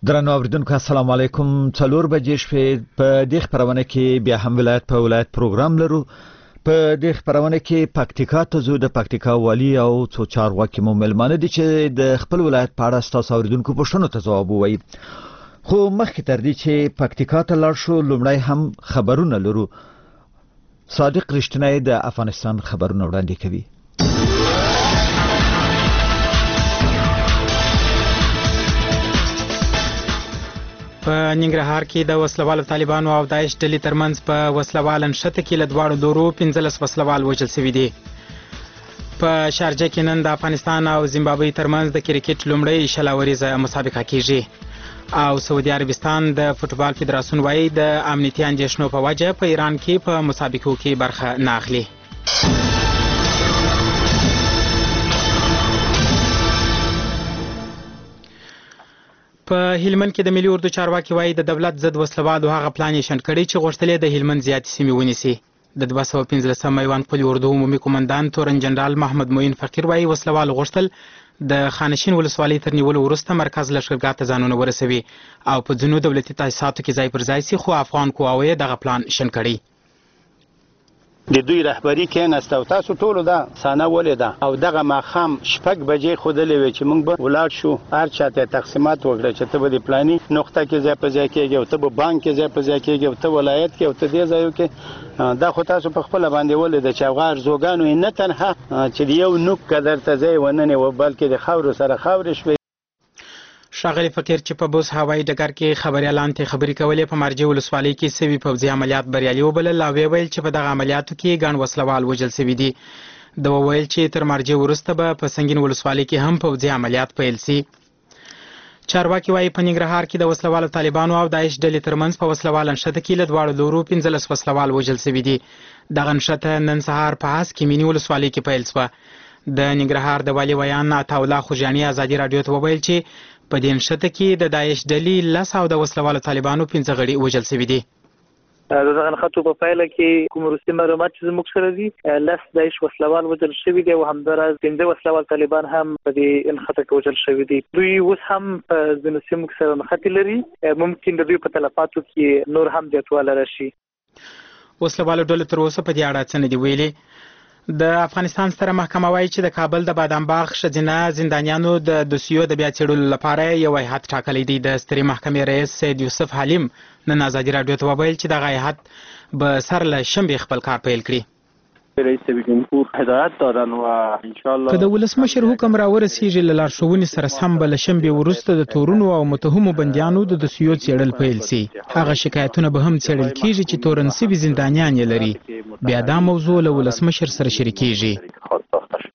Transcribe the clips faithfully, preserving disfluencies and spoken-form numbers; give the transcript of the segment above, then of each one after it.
درنو اوریدونکو السلام علیکم. څلور بجې شپې په دې خبرونه کې بیا هم ولایت په ولایت پروګرام لرو. په دې خبرونه کې پکتیکا ته زو د پکتیکا والی او څو چارواکي مو ملمانه دي چې د خپل ولایت په اړه تاسو اوریدونکو پوښتنو ته ځواب ووایي. خو مخکې تر دې چې پکتیکا ته لاړ شو لومړی هم خبرونه لرو. صادق رښتینی د افغانستان خبرونه وړاندې کوي. په ننګرهار کې د وسلوالو طالبانو او داعش ډلې ترمنځ په وسلوال نښته کې له دواړو لورو پنځلس وسلوال وژل شوي دي. په شارجه کې نن د افغانستان او زیمبابوې ترمنځ د کرکټ لومړۍ شل اوریزه مسابقه کیږي او سعودي عربستان د فوټبال فدراسیون وايي د امنیتي اندېښنو په وجه په ایران کې په مسابقو کې برخه نه اخلي. په هلمند کې د ملي اردو چارواکي وايي د دولت ضد وسلوالو هغه پلان یې شنډ کړی چې غوښتل د هلمند زیاتې سیمې ونیسي. د دوه سوه پنځلسم میوند قلي اردو عمومي قومندان تورن جنرال محمد معین فقیر وايي وسلوالو غوښتل د خانشین ولسوالۍ تر نیولو وروسته مرکز لښکرګاه ته ځانونه ورسوي او په ځینو دولتي تاسیساتو کې ځای پر ځای سي، خو افغان قواوو یې دغه پلان شنډ کړی. د دوی رهبری کېناست او تاسو ټولو دا سانه ولیده او دغه ماښام شپږ بجې ښودلې وې چې موږ به ولاړ شو، هر چا ته تقسیمات وکړه چې ته به د پلاني نقطه کې ځای په ځای کېږي او ته به بانک کې ځای په ځای کېږي او ته ولایت کې او ته دې ځایو کې. دا خو تاسو په خپله باندې ولیده چې هغه ارزوګانو یې نه تنها چې د یو نوک قدر ته ځای وننیوه بلکې د خاورو سره خاورې شوې. ښاغلي فقیر چې په بوس هوایي ډګر کې خبریالانو ته خبرې کولې په مارجې ولسوالۍ کې سوي پوځي عملیات بریالي وبلل او ویل چې په دغه عملیاتو کې ګڼ وسلوال وژل سوي دي. د وویل چې تر مارجې وروسته به په سنګین ولسوالۍ کې هم پوځي عملیات پیل سي. چارواکي وايي په ننګرهار کې د وسلوالو طالبانو او داعش ډلې ترمنځ په وسلوال نښته کې له دواړو لورو پنځلس وسلوال وژل سوي دي. دغه نښته نن سهار په هسک کې مینی ولسوالۍ کې پیل شوه. د ننګرهار د والي ویان عطاالله خوجاني ازادي راډیو ته وویل چې په دې نښته کې د داعش ډلې لس او د وسلوالو طالبانو پنځه غړي وژل شوي دي. د دغه نښتو په پایله کې کوم وروستي معلومات چې زموږ سره دي، لس داعش وسلوال وژل شوي دي او همداراز پنځه وسلوال طالبان هم په دې نښته کې وژل شوي دي. دوی اوس هم په ځینو سیمو کې سره نښتې لري، ممکن د دوی په تلفاتو کې نور هم زیاتوالی راشي. وسلوالو ډلو تر اوسه په دې اړه څه نه دي ویلي. د افغانستان ستره محکمه وايي چې د کابل د بادام باغ ښځینه زندانیانو د دوسیو د بیا څېړلو لپاره یو هیئت ټاکلی دی. د سترې محکمې رئیس سید یوسف حلیم نن ازادي راډیو ته وویل چې دغه هیئت به سر له شنبې خپل کار پیل کړي. رئیس جمهور هدایت دادن و ان شاء الله که د ولسمشر حکم را ورسیږي له لارښوونې سره سم به له شنبې وروسته د تورونو او متهمو بندیانو د دوسیو څېړل پیل سي. هغه شکایتونه به هم څېړل کیږي چې تورن سوي زندانیان یې لري. بیا دا موضوع له ولسمشر سره شریکیږي.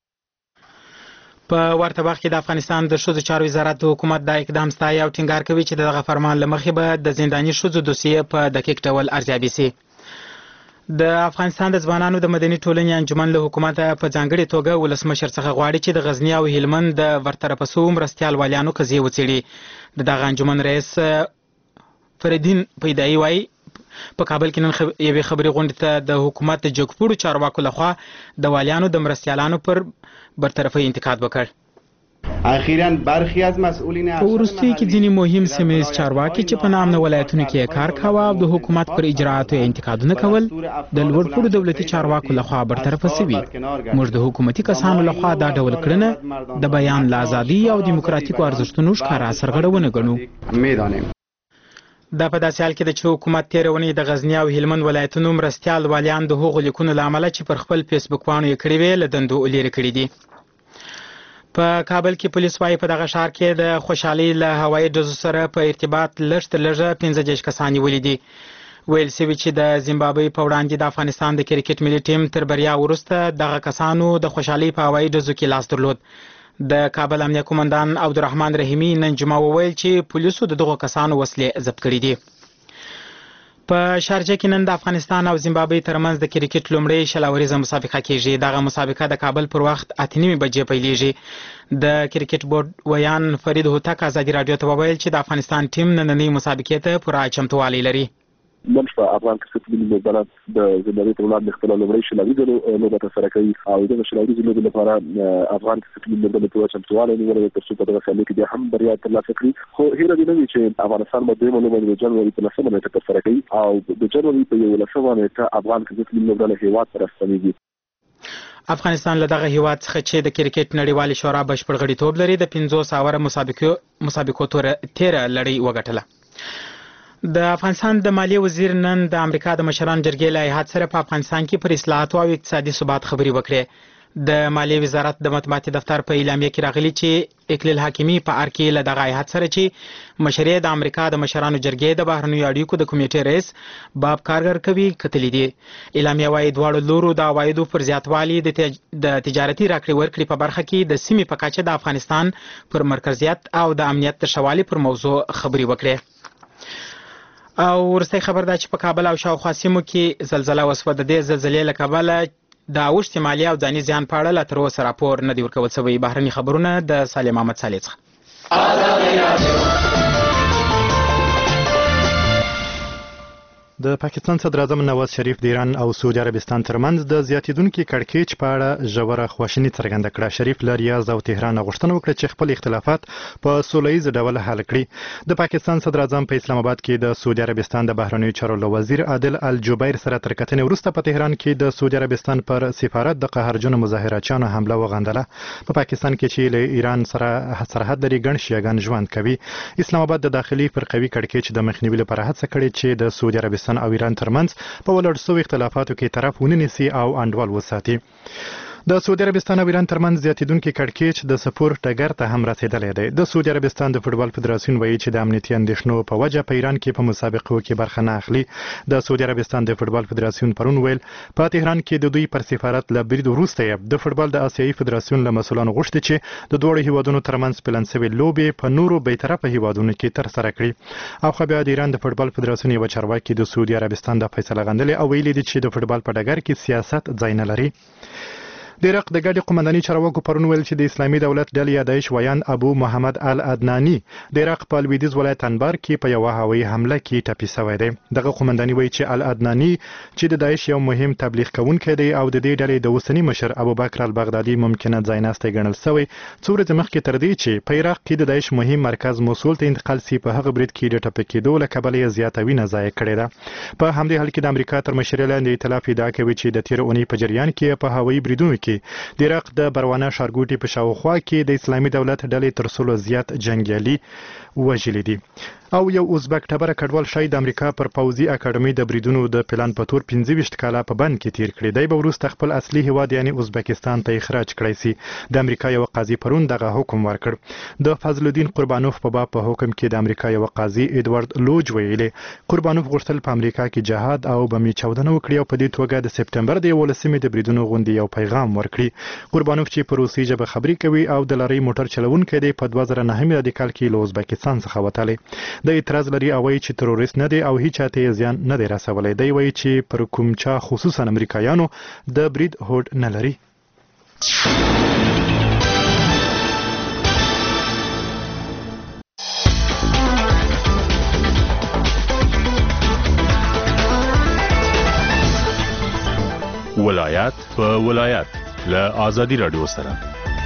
په ورته وخت کې د افغانستان د ښځو چارو وزارت د حکومت دا اقدام ستایي او ټینګار کوي چې دغه فرمان له مخې به د زنداني ښځو دوسیې په دقیق ډول ارزیابي سي. د افغانستان د ځوانانو د مدني ټولنې انجمن له حکومته په ځانګړې توګه ولسمشر څخه غواړي چې د غزني او هلمند د ورطرفه سوو مرستیال والیانو قضیې وڅېړي. د دغه انجمن رئیس فریدین پیدایي وايي په کابل کې نن یوې خبري غونډې ته د حکومت د جګپوړو چارواکو لخوا د والیانو د مرستیالانو پر برطرفۍ انتقاد وکړ. اخیراً برخی از مسئولین په وروستیو کې ځینې مهم سیمه ییز چارواکي چې په نامنه ولایتونو کې کار کاوه او د حکومت پر اجرااتو انتقادونه کول د لوړ پوړو دولتي چارواکو لخوا برطرفه سوي. موږ د حکومتي کسانو لخوا دا ډول کړنه د بیان له ازادۍ او دیموکراتیکو ارزښتونو ښکاره سرغړونه ګڼو. دا په داسې حال کې ده چې حکومت تېره اونۍ د غزني او هلمند ولایتونو مرستیال والیان د هغو لیکونو له امله چې پر خپل فیسبوک پاڼو یې کړي وې له دندو لرې کړي دي. په کابل کې پولیس وايي په دغه ښار کې د خوشحالۍ له هوایي ډزو سره په ارتباط لږ تر لږه پنځه دېرش کسان نیولي دي. ویل سوي چې د زیمبابوې په وړاندې د افغانستان د کرکټ ملي ټیم تر بریا وروسته دغه کسانو د خوشحالۍ په هوایي ډزو کې لاس درلود. د کابل امنیه قومندان عبدالرحمن رحیمي نن جمعه وویل چې پولیسو د دغو کسانو وسلې ضبط کړي دي. په شارجه کې نن د افغانستان او زیمبابوې ترمنځ د کرکټ لومړۍ شل اوریزه مسابقه کیږي. دغه مسابقه د کابل پر وخت اته نیمې بجې پیلیږي. د کرکټ بورډ ویان فرید هوتک ازادي راډیو ته وویل چې د افغانستان ټیم نننۍ مسابقې ته پوره چمتووالی لري. نن شپه افغان کرکټ ملي لوبډله د زمري په وړاندې خپل لومړی شلوري ځل لوبه ترسره کوي او دغه شلوري ځل لپاره افغان کرکټ ملي لوبډله په چمتووالی نیولې تر څو په دغه سیالۍ کې بیا هم بریا ترلاسه کړي. خو هیله دې نه وي چې افغانستان به دویمه لوبه د جنوري په لسمه نیټه ترسره کوي او د جنوري په یولسمه نیټه افغان کرکټ ملي لوبډله هیواد ته راستنیږي. افغانستان له دغه هیواد څخه چې د کرکټ نړیوالې شورا بشپړ غړیتوب لري د پنځوس اوره مسابقو مسابقو تیره لړۍ وګټله. د افغانستان د مالیې وزیر نن د امریکا د مشرانو جرګې له هیئت سره په افغانستان کې پر اصلاحاتو او اقتصادي ثبات خبرې وکړې. د مالیې وزارت د مطبوعاتي دفتر په اعلامیه کې راغلي چې اکلیل حاکمي په ار کې له دغه هیئت سره چې مشرې د امریکا د مشرانو جرګې د بهرنیو اړیکو د کمیټې رئیس باب کارګر کوي کتلې دي. اعلامیه وايي دواړو لورو د عوایدو پر زیاتوالي د تجارتي راکړې ورکړې په برخه کې د سیمې په کچه د افغانستان پر مرکزیت او د امنیت د ښه والي پر موضوع خبرې وکړې. او ورسته خبر ده چې په کابل او شاوخوا سیمو کې زلزله وسوه. د دې زلزلې له کبله د اوښتې مالي او ځاني زیان په اړه لا تر اوسه راپور نه دی ورکول شوی. بهرني خبرونه د سالم احمد صالح څخه. د پاکستان صدر اعظم نواز شریف د ایران او سعودي عربستان ترمنځ د زیاتیدونکو کړکېچ په اړه ژوره خواشیني څرګنده کړه. شریف له ریاض او تهران غوښتنه وکړه چې خپل اختلافات په سوله ییز ډول حل کړي. د پاکستان صدر اعظم په اسلام آباد کې د سعودي عربستان د بهرنیو چارو وزیر عادل الجبیر سره تر کتنې وروسته په تهران کې د سعودي عربستان پر سفارت د قهرجنو مظاهرچیانو حمله وغندله. په پاکستان کې چې له ایران سره سرحد لري ګڼ شیعاګان ژوند کوي. اسلام آباد د داخلي فرقوي کړکېچ د مخنیوي لپاره هڅه کړې چې د سعودي عربستان او ایران ترمنځ په ولړ سوي اختلافاتو کې طرف ونیسي او انډول وساتي. د سعودي عربستان او ایران ترمنځ زیاتیدونکو کړکېچ د سپور ټګر ته هم رسیدلی دی. د سعودي عربستان د فوټبال فدراسیون وایي چې د امنیتي اندېښنو په وجه په ایران کې په مسابقو کې برخه نه اخلي. د سعودي عربستان د فوټبال فدراسیون پرون ویل په تهران کې د دوی پر سفارت له برید وروسته د فوټبال د آسیایي فدراسیون له مسؤلانو غوښتي چې د دوه هیوادونو ترمنځ پلان شوی لوبې په نورو بیطرفه هیوادونو کې ترسره کړي. او خو بیا د ایران د فوټبال فدراسیون یو چارواکي د سعودي عربستان د فیصله غندلې او ویلي دي چې د فوټبال په ډګر کې سیاست ځای نه لري. د عراق د ګډې قومنداني چارواکو پرون ویل چې د اسلامي دولت ډلې یا داعش ویان ابو محمد العدناني د عراق په لویدیځ ولایت انبار کې په یوه هوایي حمله کې ټپي شوی دی. دغه قومنداني وایي چې العدناني چې د داعش یو مهم تبلیغ کوونکی دی او د دې ډلې د اوسني مشر ابوبکر البغدادي ممکنه ځایناستی ګڼل شوی څو ورځې مخکې تر دې چې په عراق کې د داعش مهم مرکز موصول ته انتقال شي په هغه برید کې د ټپي کېدو له کبله یې زیاته وینه ضایع کړې ده. په همدې حال کې د امریکا تر مشرۍ لاندې ائتلاف ادعا کوي چې د تېرې اونۍ په جریان کې په هوایي بریدونو کې د عراق د بروانه ښارګوټي په شاوخوا کې د اسلامي دولت ډلې تر سلو زیات جنګیالي وژلي دي. او یو ازبک ټبره کډوال شاید د امریکا پر پوځي اکاډمي د بریدونو د پلان په تور پنځه ویشت کاله په بند کې تیر کړی دی. به وروسته خپل اصلي هیواد یعنی ازبکستان ته اخراج کړی سي. د امریکا یو قاضي پرون دغه حکم ورکړ. د فضل الدین قربانوف په باب په حکم کې د امریکا یو قاضي ادوارد لوج ویلي قربانوف غوښتل په امریکا کې جهاد او بمي چاودنه وکړي او په دې توګه د سپتمبر د یولسمې د بریدونو غونډې یو پیغام ورکړي. قربانوف چې په روسي ژبه خبرې کوي او د لارۍ موټر چلوونکی دی په دوه زره نهه میلادي کال کې له ازبکستان څخه وتلی. د اعتراض لري او وایي چې تروریست نه دی او هیڅ چاته زیان نه دی رسولی. دی وایي چې پر کوم چا خصوصا امریکایانو د برید هوډ نه لري. ولایت په ولایت له آزادي رادیو سره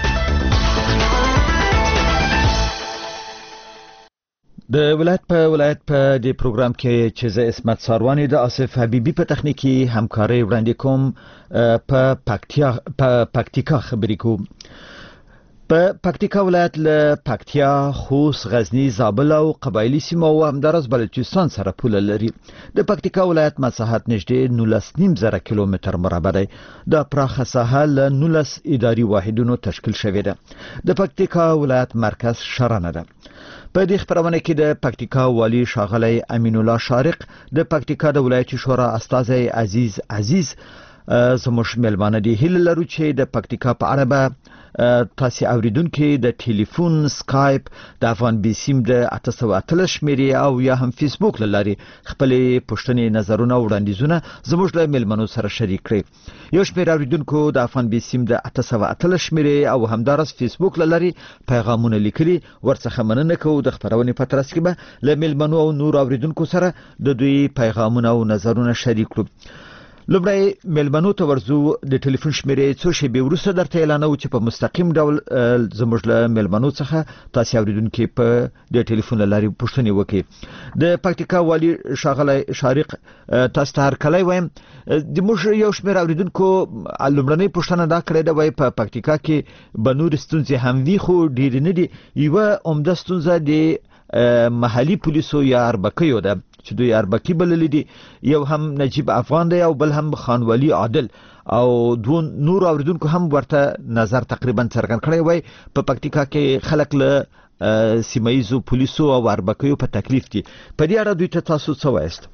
د ولایت په ولایت په دې پروګرام کې چې زه اسمت ساروانی د آصف حبیبی په تخنیکی همکاري وړاندې کوم په پکتیا په پکتیکا خبرې کوم. په پکتیکا ولایت له پکتیا، خوست، غزنی، زابل او قبایلی سیمو او همدارس بلوچستان سره پوله لري. د پکتیکا ولایت مساحت نږدې نولس نیم زره کیلومتر مربع دی. د پراخه ساحه له نولس اداري واحدونو تشکیل شوې ده. د پکتیکا ولایت مرکز شرانه ده. په دې خبرونه کې د پکتیکا والی شاغلی امین الله شارق، د پکتیکا د ولایتي شورا استاذ عزیز عزیز زموږ میلمانه دي. هیله لرو چې د پکتیکا په اړه به تاسو اوریدونکو د ټلیفون، سکایپ، د افغان بي سیم د اته سوه اتلس شمیرې او یا هم فیسبوک لاري خپل پوښتنې، نظرونه او وړاندیزونه زموږ له میلمنو سره شریک کړئ. یو شمېر اوریدونکو د افغان بي سیم د اته سوه اتلس شمیرې او همدارس فیسبوک لاري پیغامونه لیکلي، ورڅخه مننه کوو. د خبرونې په ترڅ کې به له میلمنو او نور اوریدونکو سره د دوی پیغامونه او نظرونه شریک کړو. لومړی میلمنو ته ورځو. د ټلیفون شمیرې څو شېبې وروسته درته اعلانوو چې په مستقیم ډول زموږ له میلمنو څخه تاسو اوریدونکو په د ټلیفون لاري پوښتنې وکړي. د پکتیکا والی ښاغلی شارق تاسو ته هرکلی وایم. د موږ یو شمېر اوریدونکو لومړنۍ پوښتنه دا کړې ده، وایي په پکتیکا کې به نورې ستونزې هم وي خو ډېرې نه دي. یوه عمده ستونزه د محلي پولیسو یا اربکیو ده چې دوی اربکی بللې دي. یو هم نجیب افغان دی او بل هم خانوالي عادل او دوه نور اوریدونکو هم ورته نظر تقریبا څرګند کړی وای په پکتیکا کې خلک له سیمایزو پولیسو او اربکیو په تکلیف دي. په دې اړه دوی ته تاسو څه وایست؟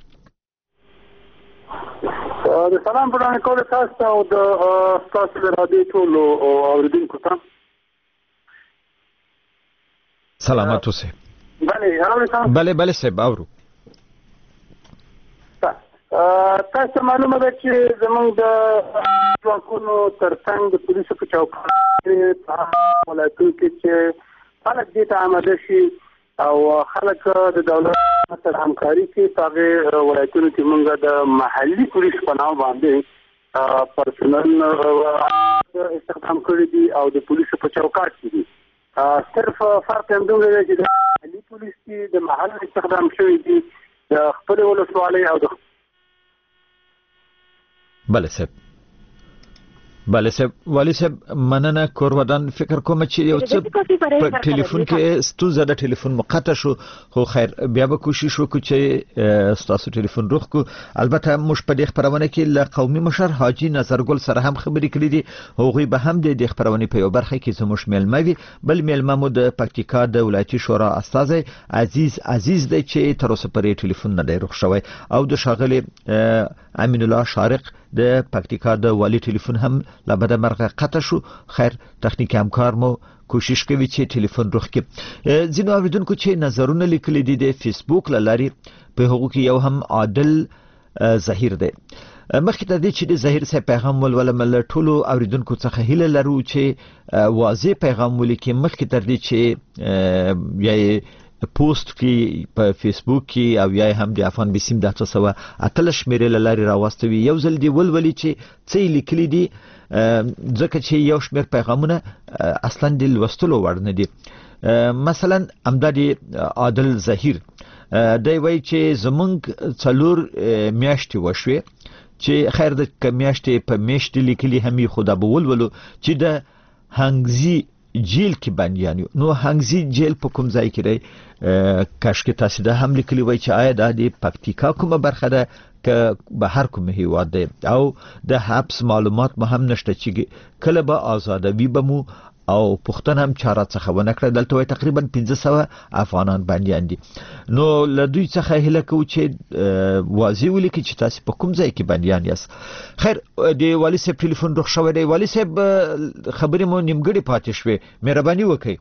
د سلام پرانه کول تاسو او د تاسو د رادیو ټول اوریدونکو ته سلامات اوسئ. بله اورئ. بله بله صاحب اورو. تاسو معلومه ده چې زموږ د ځواکونو ترڅنګ د پولیسو په چوکاټ په ولایتونو کې چې خلک دې ته آماده شي او خلک د دولت سره همکاري کوي. په هغې ولایتونو کې موږ د محلي پولیس په نام باندې پرسونل استخدام کړي دي او د پولیسو په چوکاټ کې دي. صرف فرق هم دومره دی چې د محلي پولیس کې د محل استخدام شوي دي د خپلې ولسوالۍ او د بله صاحب. بله صاحب. والی صاحب مننه. کورودان فکر کوم چې یو څه په ټلیفون کې ستونزه د ټلیفون مقطع شو، خو خیر بیا به کوشش وکړو چې تاسو ټلیفون روغ کو. البته موږ په دې خبرونه کې له قومي مشر حاجی نظرګل سره هم خبرې کړې دي. هغوی به هم د دې خبرونې په یو برخه کې زموږ میلمه وي. بل میلمه مو د پکتیکا د ولایتي شورا استازی عزیز عزیز دی چې تر اوسه پرې ټلیفون نه دی روغ شوی، او د ښاغلي امین الله شارق د پکتیکا د والی ټلیفون هم له بده مرغه قطع شو. خیر تخنیکی همکار مو کوشش کوي چې ټلیفون روغ کړي. ځینو اوریدونکو چې نظرونه لیکلي دي د فیسبوک له لارې په هغو کې یو هم عادل ظهیر دی. مخکې ته دې چې د ظهیر صاحب پیغام ولولم، له ټولو اوریدونکو څخه هیله لرو چې واضح پیغام ولیکي مخکې تر دې چې یا پوسټ کې په فیسبوک کې او یا هم د افغان بي سیم د اته سوه اتلس شمیرې له لارې راوستوي. یو ځل دې ولولي چې څه یې لیکلي دي، ځکه چې یو شمېر پیغامونه اصلا د لوستلو وړ نه دي. مثلا همدا د عادل ظهیر دی وایي چې زمونږ څلور میاشتې وشوې چې خیر د میاشتې په میاشتې لیکلي هم خو دا به ولولو چې د هنګزي جیل کې بندیان یو. نو هنګزي جیل په کوم ځای کې دی؟ کاشکې تاسو دا هم لیکلي وای چې آیا دا د پکتیکا کومه برخه ده که بهر کوم هیواد دی، او د حبس معلومات مو هم نشته چې کله به آزادوي به مو او پښتون هم چاره څخه ونه کړه. دلته وای تقریبا پنځه سوه افغانان بندیان دي. نو له دوی څخه هیله کوو چې واضح ولیکي چې تاسو په کوم ځای کې بندیان یاست. خیر د والی صاحب ټلیفون روغ شوی دی. والی صاحب خبرې مو نیمګړې پاتې شوې، مهرباني وکړئ.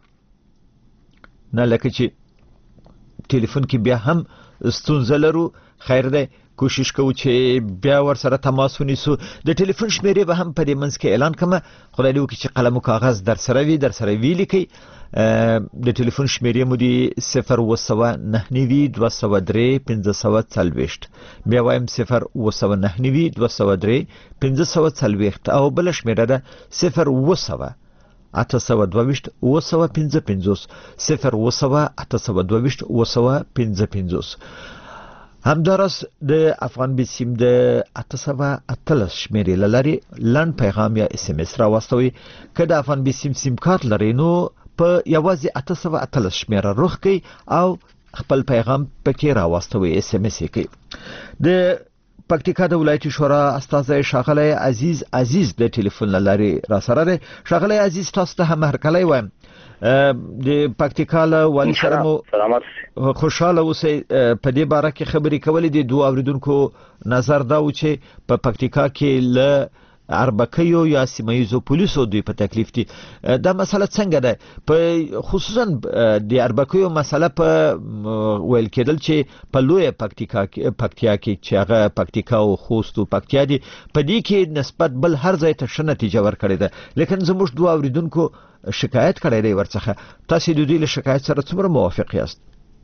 نه لکه چې ټلیفون کې بیا هم ستونزه لرو. خیر دی کوشش کوو چې بیا ور سره تماس ونیسو. د ټلیفون شمیرې به هم په دې منځ کې اعلان کوم. خدای دې وکړي چې قلم او کاغذ در سره وي، در سره وی لیکئ. د ټلیفون شمیرې مو دی صفر اوه سوه نهه نوي دوه سوه درې پنځه سوه څلوېښت. بیا وایم صفر اوه سوه نهه نوي دوه سوه درې پنځه سوه څلوېښت، او بله شمیره ده صفر اوه سوه اته سوه دوه ویشت اوه سوه پنځه پنځوس. صفر اوه سوه اته سوه دوه ویشت اوه سوه پنځه پنځوس. همدارس د افغان بي سیم د اته سوه اتلس شمیرې له لارې لنډ پیغام یا اس ام اس راواستوئ. که د افغان بي سیم سیم کارت لرئ نو په یوازې اته سوه اتلس شمیره روغ کړئ او خپل پیغام پکې راواستوئ، اس ام اس یې کړئ. د پکتیکا د ولایتي شورا استازی ښاغلی عزیز عزیز د ټلیفون لاري را سره دی. ښاغلی عزیز تاسو ته هم هرکلی وایم. د پکتیکا له والي سره مو خوشاله اوسئ. په دې باره کې خبرې کولې دي. دوه اوریدونکو نظر دا و چې په پکتیکا کې له اربکیو یا سیمایزو پولیسو دوی په تکلیف دي. دا مسله څنګه ده؟ په خصوصا د اربکیو مسله په ویل کېدل چې په لوی پکتیکا کې پکتیا کې چې هغه پکتیکا او خوست او پکتیا دي په دې کې نسبت بل هر ځای ته ښه نتیجه ورکړې ده. لیکن زموږ دوه اوریدونکو شکایت کړی دی ورڅخه. تاسو د دوی له شکایت سره څومره موافق یاست؟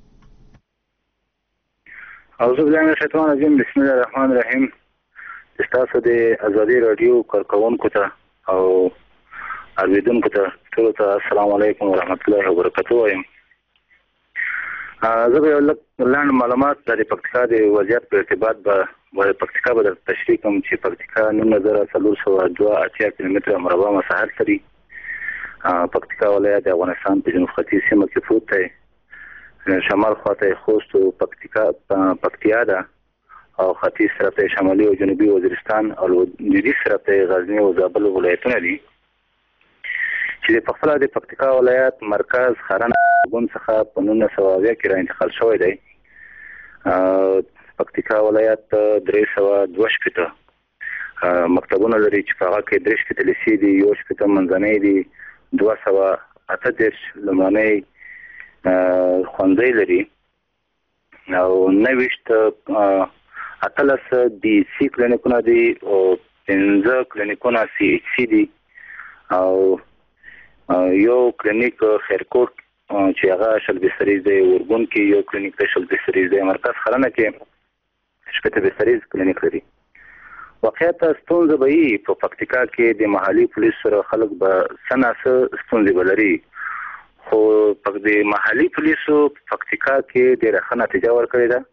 اعوذ بالله من الشیطان الرجیم. بسم الله الرحمن الرحیم. تاسو د ازادي رادیو کارکونکو ته او اوریدونکو ته ټول ته السلام علیکم ورحمت الله وبرکاته وایم. زه به لاندې معلومات د پکتیکا د وضعیت په ارتباط به پکتیکا به تشریح کوم چې پکتیکا نهه زره څلور سوه دوه اتیا کیلومتره مربع مساحت لري. پکتیکا ولایت د افغانستان په جنوب ختیځ سیمه کې پروت دی. شمال خواته خوست او پکتیکا پکتیا ده او ختیځ طرف ته شمالي او جنوبي وزیرستان او لویدیځ طرف ته غزنی او زابل ولایتونه دي چې په خپل د پکتیکا ولایت مرکز خرن ګون څخه په نولس سوه اویا کې را انتقال شوی دی. پکتیکا ولایت درې سوه دوه شپېته مکتبونه لري چې په هغه کې درې شپېته لیسې دي، یو شپېته منځنۍ دي، دوه سوه اته دېرش لومړنۍ ښوونځی لري او نهه ویشت اتلس دی سی کلینیکونه دي او پنځه کلینیکونه سی ایچ سی دي او یو کلینیک خیرکوټ چې هغه شل بستریز دی، ورګون کې یو کلینیک دی شل بستریز دی، مرکز خرنه کې شپېته بستریز کلینیک لري. واقعیت ستونزه به وي په پکتیکا کې د محلي پولیس سره خلک به څه ناڅه ستونزې به لري، خو د محلي پولیسو پکتیکا کې ډېره ښه نتیجه ورکړې ده.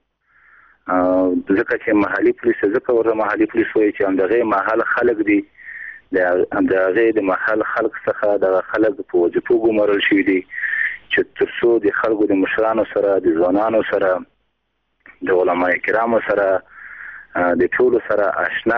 ځکه چې محلي پولیس ځکه ورته محلي پولیس وایي چې همدغه محل خلک دي، د همدغه د محل خلک څخه دغه خلک په وظیفو ګمارل شوي دي چې تر څو د خلکو د مشرانو سره، د ځوانانو سره، د علما کرامو سره، د ټولو سره آشنا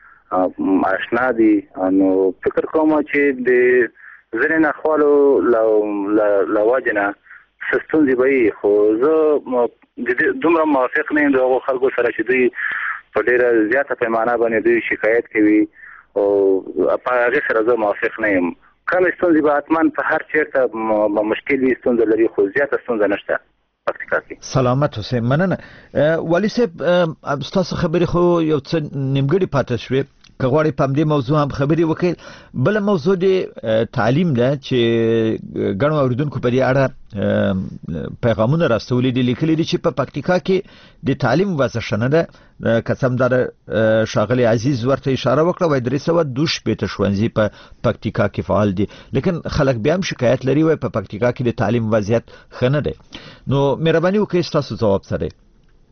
آشنا دي. نو فکر کوم چې د ځینې ناخوالو له وجې نه څه ستونزې به وي، خو زه دومره موافق نه یم د هغو خلکو سره چې دوی په ډېره زیاته پیمانه باندې دوی شکایت کوي او په هغې سره زه موافق نه یم. کمې ستونزې به حتما په هر چېرته به مشکل وي، ستونزه لري، خو زیاته ستونزه نشته پکتیکا کې. سلامت اوسئ. مننه. والي صاحب ستاسو خبرې خو یو څه نیمګړې پاتې شوې. که غواړئ په همدې موضوع هم خبرې وکړئ. بله موضوع د تعلیم ده چې ګڼو اورېدونکو په دې اړه پیغامونه راستولي دي، لیکلي دي چې په پکتیکا کې د تعلیم وضع ښه نه ده. که څه هم دا ښاغلی عزیز ورته اشاره وکړه، وایي درې سوه دوه شپېته ښوونځي په پکتیکا کې فعال دي، لیکن خلک بیا هم شکایت لري، وایي په پکتیکا کې د تعلیم وضعیت ښه نه دی. نو مهرباني وکړئ ستاسو ځواب څه دی؟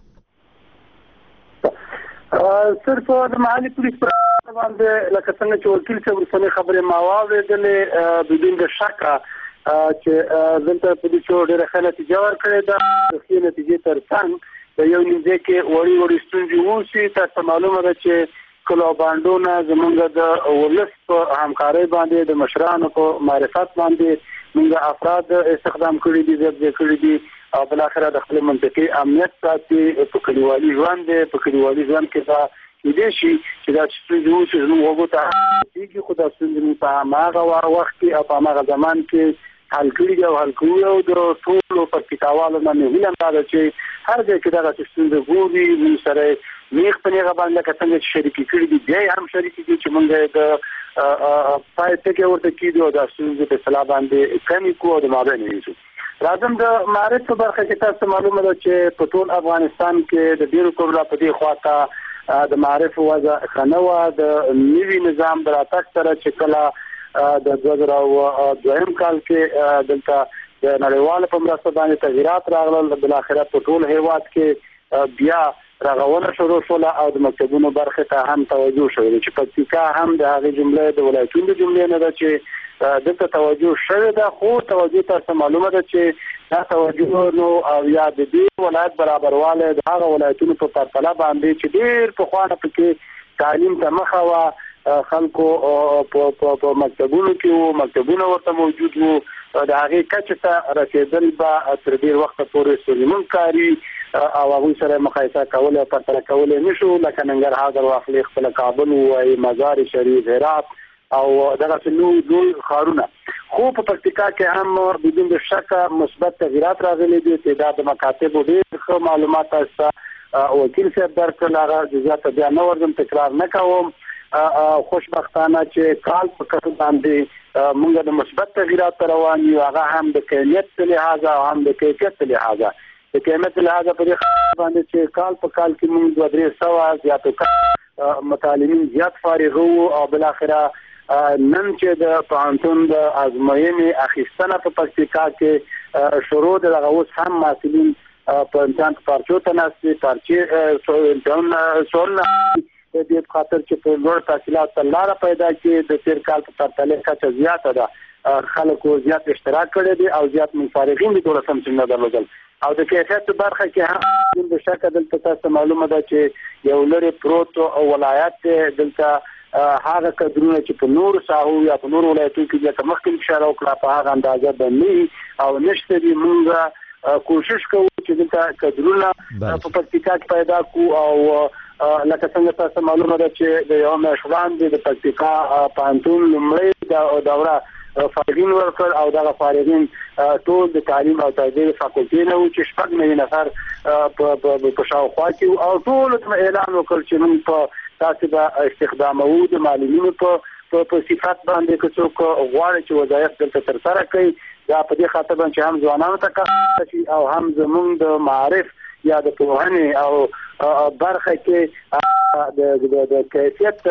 صرف د محلي پولیس پر باندې لکه څنګه چې وکیل صاحب ورسنۍ خبرې ما واورېدلې بدون د شکه چې دلته پولیسو ډېره ښه نتیجه ورکړې ده. د ښې نتیجې تر څنګ د یو نیم ځای کې وړې وړې ستونزې اوسي. تاسو معلومه ده چې کله بانډونه زمونږ د ولس په همکارۍ باندې د مشرانو په معرفت باندې موږ افراد استخدام کړي دي، ضبط کړي دي او بالاخره د خپل منطقي امنیت ساتي. په کلیوالي ژوند دی، په کلیوالي ژوند کې دا کېدای شي چې دا ستونزې اوسي زموږ هغو ته کېږي، خو دا ستونزې موږ په هماغه وخت کې او په هماغه زمان کې حل کړي دي او حل کوي. او د ټولو پکتیکاوالو نه مې هیله دا ده چې هر ځای کې دغه ستونزې ګوري، موږ سره نیغ په نیغه باندې لکه څنګه چې شریکې کړي دي بیا یې هم شریکې دي چې موږ د پای ټکی ورته کېږدو او دا ستونزې په اصطلاح باندې کمې کړو او د مابین ویځو. راځم د معرف په برخه کې تاسو معلومه ده چې په ټول افغانستان کې د ډېرو کورلا په دې خواته د معرف وضع ښه نه وه. د نوي نظام د راتګ سره چې کله د دوه زره دویم کال کې دلته د نړیوالو په مرسته باندې تغییرات راغلل، بالاخره په ټول هیواد کې بیا رغونه شروع شوله او د مکتبونو برخې ته هم توجه شوې چې پکتیکا هم د هغې جملې د ولایتونو د جملې نه ده چې دغه توجه شوه ده، خو توجه تاسو معلومه ده چې دا توجه نو او یا د دې ولایت برابرواله د هغه ولایتونو په پرتله باندې چې ډیر په خوانه پکې تعلیم ته مخه وا خلکو په مکتبونو کې وو، مکتبونه ورته موجود وو، د هغه کچه ته رسیدل به تر ډیر وخت پورې سلیمان کاری او هغه سره مقایسه کول او پرتله کول نشو، لکه ننګرهار د واخلې خپل کابل او مزار شریف هرات او دغه نو ټول خارونه. خو په پکتیکا کې هم بدون د شک مثبت تغیرات راغلي دي. تعداد مکاتب ډېر ښه معلومات تاسو وکیل صاحب درکړل، هغه جزئیات بیا نه ورځم تکرار نه کوم. خوشبختانه چې کال په کتو باندې موږ د مثبت تغیرات روان یو، هغه هم د کیفیت په لحاظ او هم د کیفیت په لحاظ. د کیفیت په لحاظ په دې باندې چې کال په کال کې موږ دوه درې سوه زیاتو متعلمین زیات فارغ وو او بل اخره نن چې د پانتون د ازموینې اخیستنه په پکتیکا کې شروع د هغه اوس هم محصلین په امتحان پارچو ته ناستي، پارچې امتحان سوال د دې خاطر چې په لوړ تحصیلات لاره پیدا کې د تیر کال په پرتله کچه زیاته ده، خلکو زیات اشتراک کړی دی او زیات منفارغین دي دولسم څنګه درلودل. او د کیفیت برخه کې هم د شک دلته تاسو معلومه ده چې یو لري پروت او ولایت دلته هغه کډرونه چې په نور ساحو یا په نور ولایتونو کې د مخکې اشاره وکړه په هغه اندازه باندې او نشته دي. موږ کوشش کوو چې دلته کډرونه په پکتیکا کې پیدا کو او لکه څنګه تاسو معلومه ده چې د یو میاشت وړاندې د پکتیکا پانتون لومړی دوره فارغین ورکړ او دغه فارغین ټول د تعلیم او تربیه فاکولټي نه و چې شپږ نوي نفر په شاوخوا کې او ټول اعلان وکړ چې موږ په تاسو به استخدامو د معلمینو په په صفات باندې که څوک غواړي چې وظایف دلته ترسره کړي، دا په دې خاطر باندې چې هم ځوانانو ته کار شي او هم زموږ د معارف یا د پوهنې او برخه کې د د کیفیت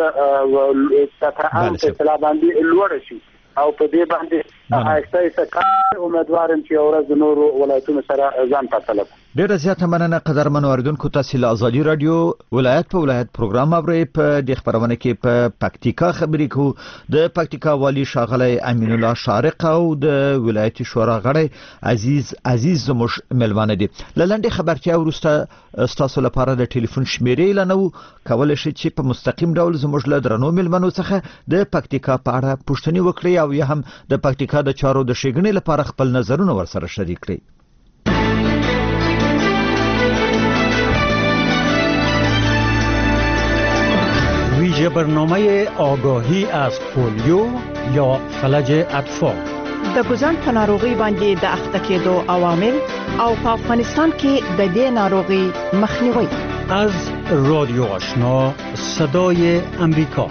سطح عام اطلاع باندې لوړ شي او په دې باندې آیسته آیسته امیدوارم چې اورز د نورو ولایتونو سره ځان پاتله. ډیره زیاته مننه قدرمن اوریدونکو، تاسو له ازادي رادیو ولایت په ولایت پروګرام اورئ. په دې خبرونه کې په پکتیکا خبرې کوو د پکتیکا والی شاغلی امین الله شارق او د ولایت شورا غړی عزیز عزیز زموږ ملوانه دي. لنډه خبرتیا ورسته تاسو لپاره د ټلیفون شمیرې لنو کولای شئ چې په مستقیم ډول زموږ له درنو ملمنو څخه د پکتیکا په اړه پوښتنې وکړئ او یا هم د پکتیکا د چارو د ښېګڼې لپاره خپل نظرونه ورسره شریک کړئ. ویژه برنامه آگاهی از پولیو یا فلج اطفال د ګوزن په ناروغي باندې د اخته کېدو عوامل او په افغانستان کې د دې ناروغي مخنیوي از رادیو آشنا صدای امریکا.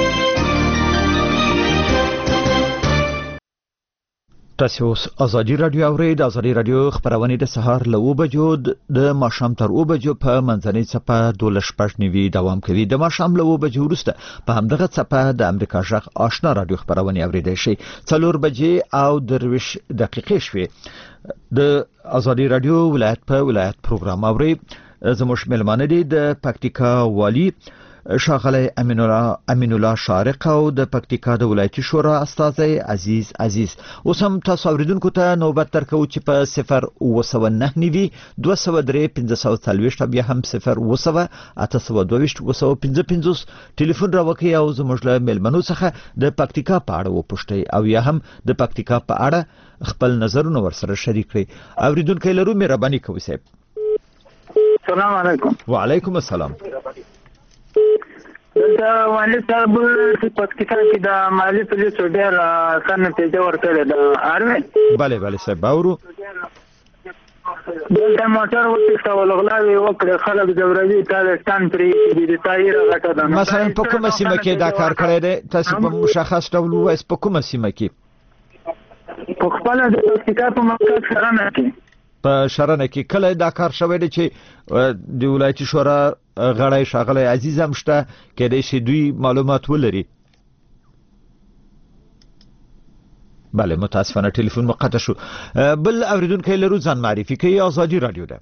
تاسو اوس ازادي رادیو اورئ. د ازادي رادیو خبرونه د سهار له اوه بجو د ماښام تر اوه بجو په منځنۍ څپه دولس شپږ نیوي دوام کوي. د ماښام له اوه بجو وروسته په همدغه څپه د امریکا غږ آشنا رادیو خبرونه اوریدئ شي. څلور بجې او درویش دقیقې شوي. د ازادي رادیو ولایت په ولایت پروګرام اورئ. زموږ ملمانه دي د پکتیکا والی شاغلی امین الله امین الله شارق او د پکتیکا د ولایتي شورا استاذ عزیز عزیز. اوس هم تاسو اوریدونکو ته نوبت درکو چې په صفر اوه سوه نهه نوي دوه سوه درې پنځه سوه څلوېښت بیا هم صفر اوه سوه اته سوه دوهویشت اوه سوه پنځه پنځوس ټلیفون راوکړئ او زموږ له ملمنو څخه د پکتیکا په اړه وپوښتئ او یا هم د پکتیکا په اړه خپل نظرونه ورسره شریک کړئ. اوریدونکو لرو مهرباني کوئ صاحب. السلام علیکم. وعلیکم السلام. دا والي صاحب په پکتیکا کې د مالی پولیس ډېر ښه نتیجه ورکړې ده اره. بله بله صاحب باورو. دلته موټر وتښتول غلاوې وکړې خلک ځوروي تاجکستان پرې د تایر غټه ده. مثلا په کومه سیمه کې دا کار کړی دی؟ تاسو په مشخص ډول ووایئ په کومه سیمه کې؟ په خپله د پکتیکا په مرکز شرنه کې. په شرنه کې کله دا کار شوی دی چې د ولایتي شورا غړی شاغلی عزیز هم شته کېدای شي دوی معلومات ولري؟ بله متاسفانه ټلیفون مقطع شو. بل اوریدونکی لرو ځان معرفي کوي. ازادي رادیو ده.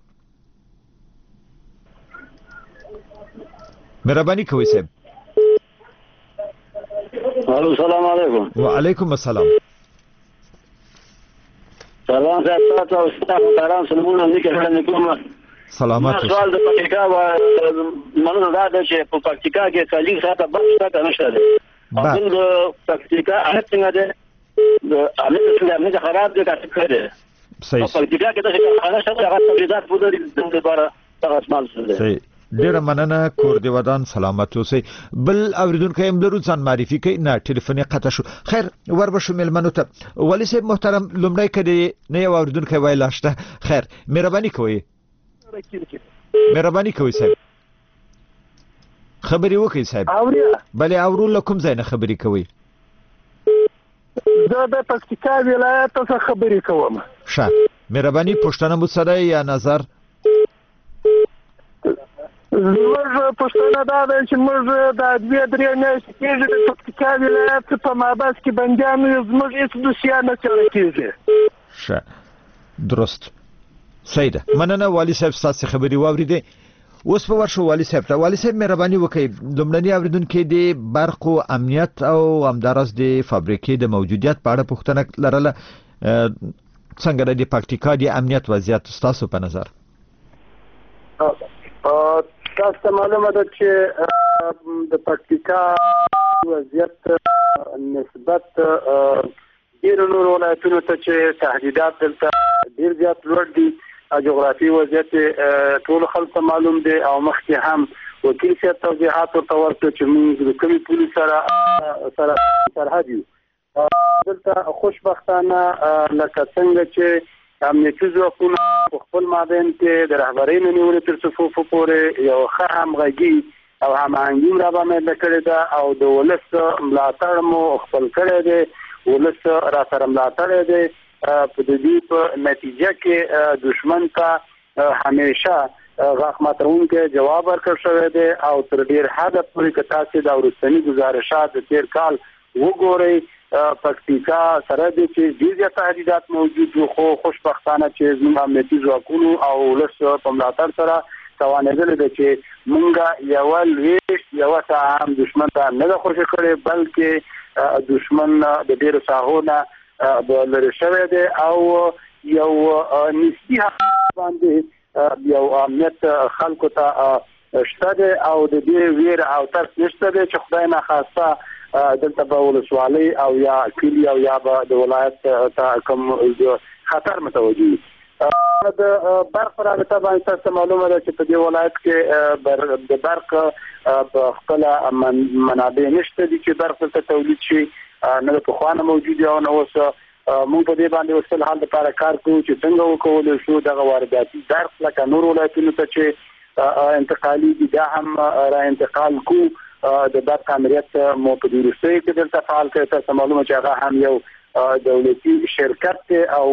مهرباني کوئ صاحب. الو السلام علیکم. وعلیکم السلام. سلام زیات تاسو ستاسو محترم سلامونه لیکل کوم. سلامات اوسئ. سوال د پکتیکا و منو دا ده چې په پکتیکا کې کلی ساته بس تا نشته ده. اصل د پکتیکا هغه څنګه ده د امنیت څنګه خراب دي کار کوي. صحیح. په پکتیکا کې د خانه شته هغه تجهیزات پوره دي د لپاره هغه اسمال څه. صحیح. ډیره مننه کور دی ودان سلامت اوسئ. بل اوریدونکو هم لرو ځان معرفي کوي نه ټلیفوني قطع شو. خیر وربشو ملمنو ته ولی صاحب محترم لومړی کدی نه یو اوریدونکو وایي لاشته. خیر مهرباني کوئ. مهرباني کوئ صاحب. خبري وکړئ صاحب. بلې اورو لکم ځای نه خبري کوئ. زه د پکتیکا ولایت څخه خبري کوم. ښه مهرباني پوښتنه مو سره یا نظر؟ زموږ پوښتنه دا ده چې موږ د دوه درې میاشتې کېږي د پکتیکا ولایت په مابس کې بندیان یو زموږ هېڅ دوسیه نه چاره کېږي. ښه درست صحیح ده. مننه والي صاحب ستاسو خبرې واورېدې. اوس په ورشو والي صاحب ته. والي صاحب مهرباني وکړئ لومړني اوریدونکو د برق او امنیت او همداراز د فابریکې د موجودیت په اړه پوښتنه لرله. څنګه د پکتیکا د امنیت وضعیت ستاسو په نظر؟ تاسو ته معلومه ده چې د پکتیکا وضعیت نسبت ډېرو نورو ولایتونو ته چې تهدیدات دلته ډېر زیات لوړ دي. جغرافي وضعیت ټول خلکو معلوم دي او مخکې هم وکیل صاحب توضیحات ورته ورکړه چې موږ د کومې پولې سره سره سرحد یو. دلته خوشبختانه لکه څنګه چې امنیتي ځواکونه په خپل مابین کې د رهبرۍ نه نیولې تر صفوفو پورې یو ښه همغږي او هماهنګي رامنځته کړې ده او د ولس ملاتړ مو خپل کړی دی. ولس را سره ملاتړ دی. په دې په نتیجه کې دشمن ته همیشه غاښ ماتونکی جواب ورکړ شوی دی او تر ډیر حد پورې که تاسو د ورستنی گزارشات د تیر کال وګورئ پکتیکا سره د چې ډیر تهدیدات موجود وو خو خوشبختانه چې زموږ امنیتي ځواکونو او ولس په ملاتړ سره توانېدل دي چې مونږه یو لویشت یو ساهم دشمن ته نه د خوشی کړي بلکې دشمن د ډیرو ساحونه د لری شوی دی او یو نسبی باندې یو امنیت خلکو ته شته او د دې ویر او ترس نشته دی چې خدای نه خواسته دلته به ولسوالۍ او یا کلی او یا به د ولایت ته کوم خطر متوجه د برق رابطه باندې تاسو معلومه ده چې په دې ولایت کې د برق په خپل منابع نشته دي چې برق ته تولید شي نه په خوانه موجود او نه اوس موږ په دې باندې وسل حال لپاره کار کوو چې څنګه وکول شو دغه وارداتي برق لکه نور ولایتونو ته چې انتقالي دي دا هم را انتقال کو د برق امریت مو په دروسي کې دلته فعال کړی. تاسو معلومه چې هغه هم یو دولتي شرکت دی او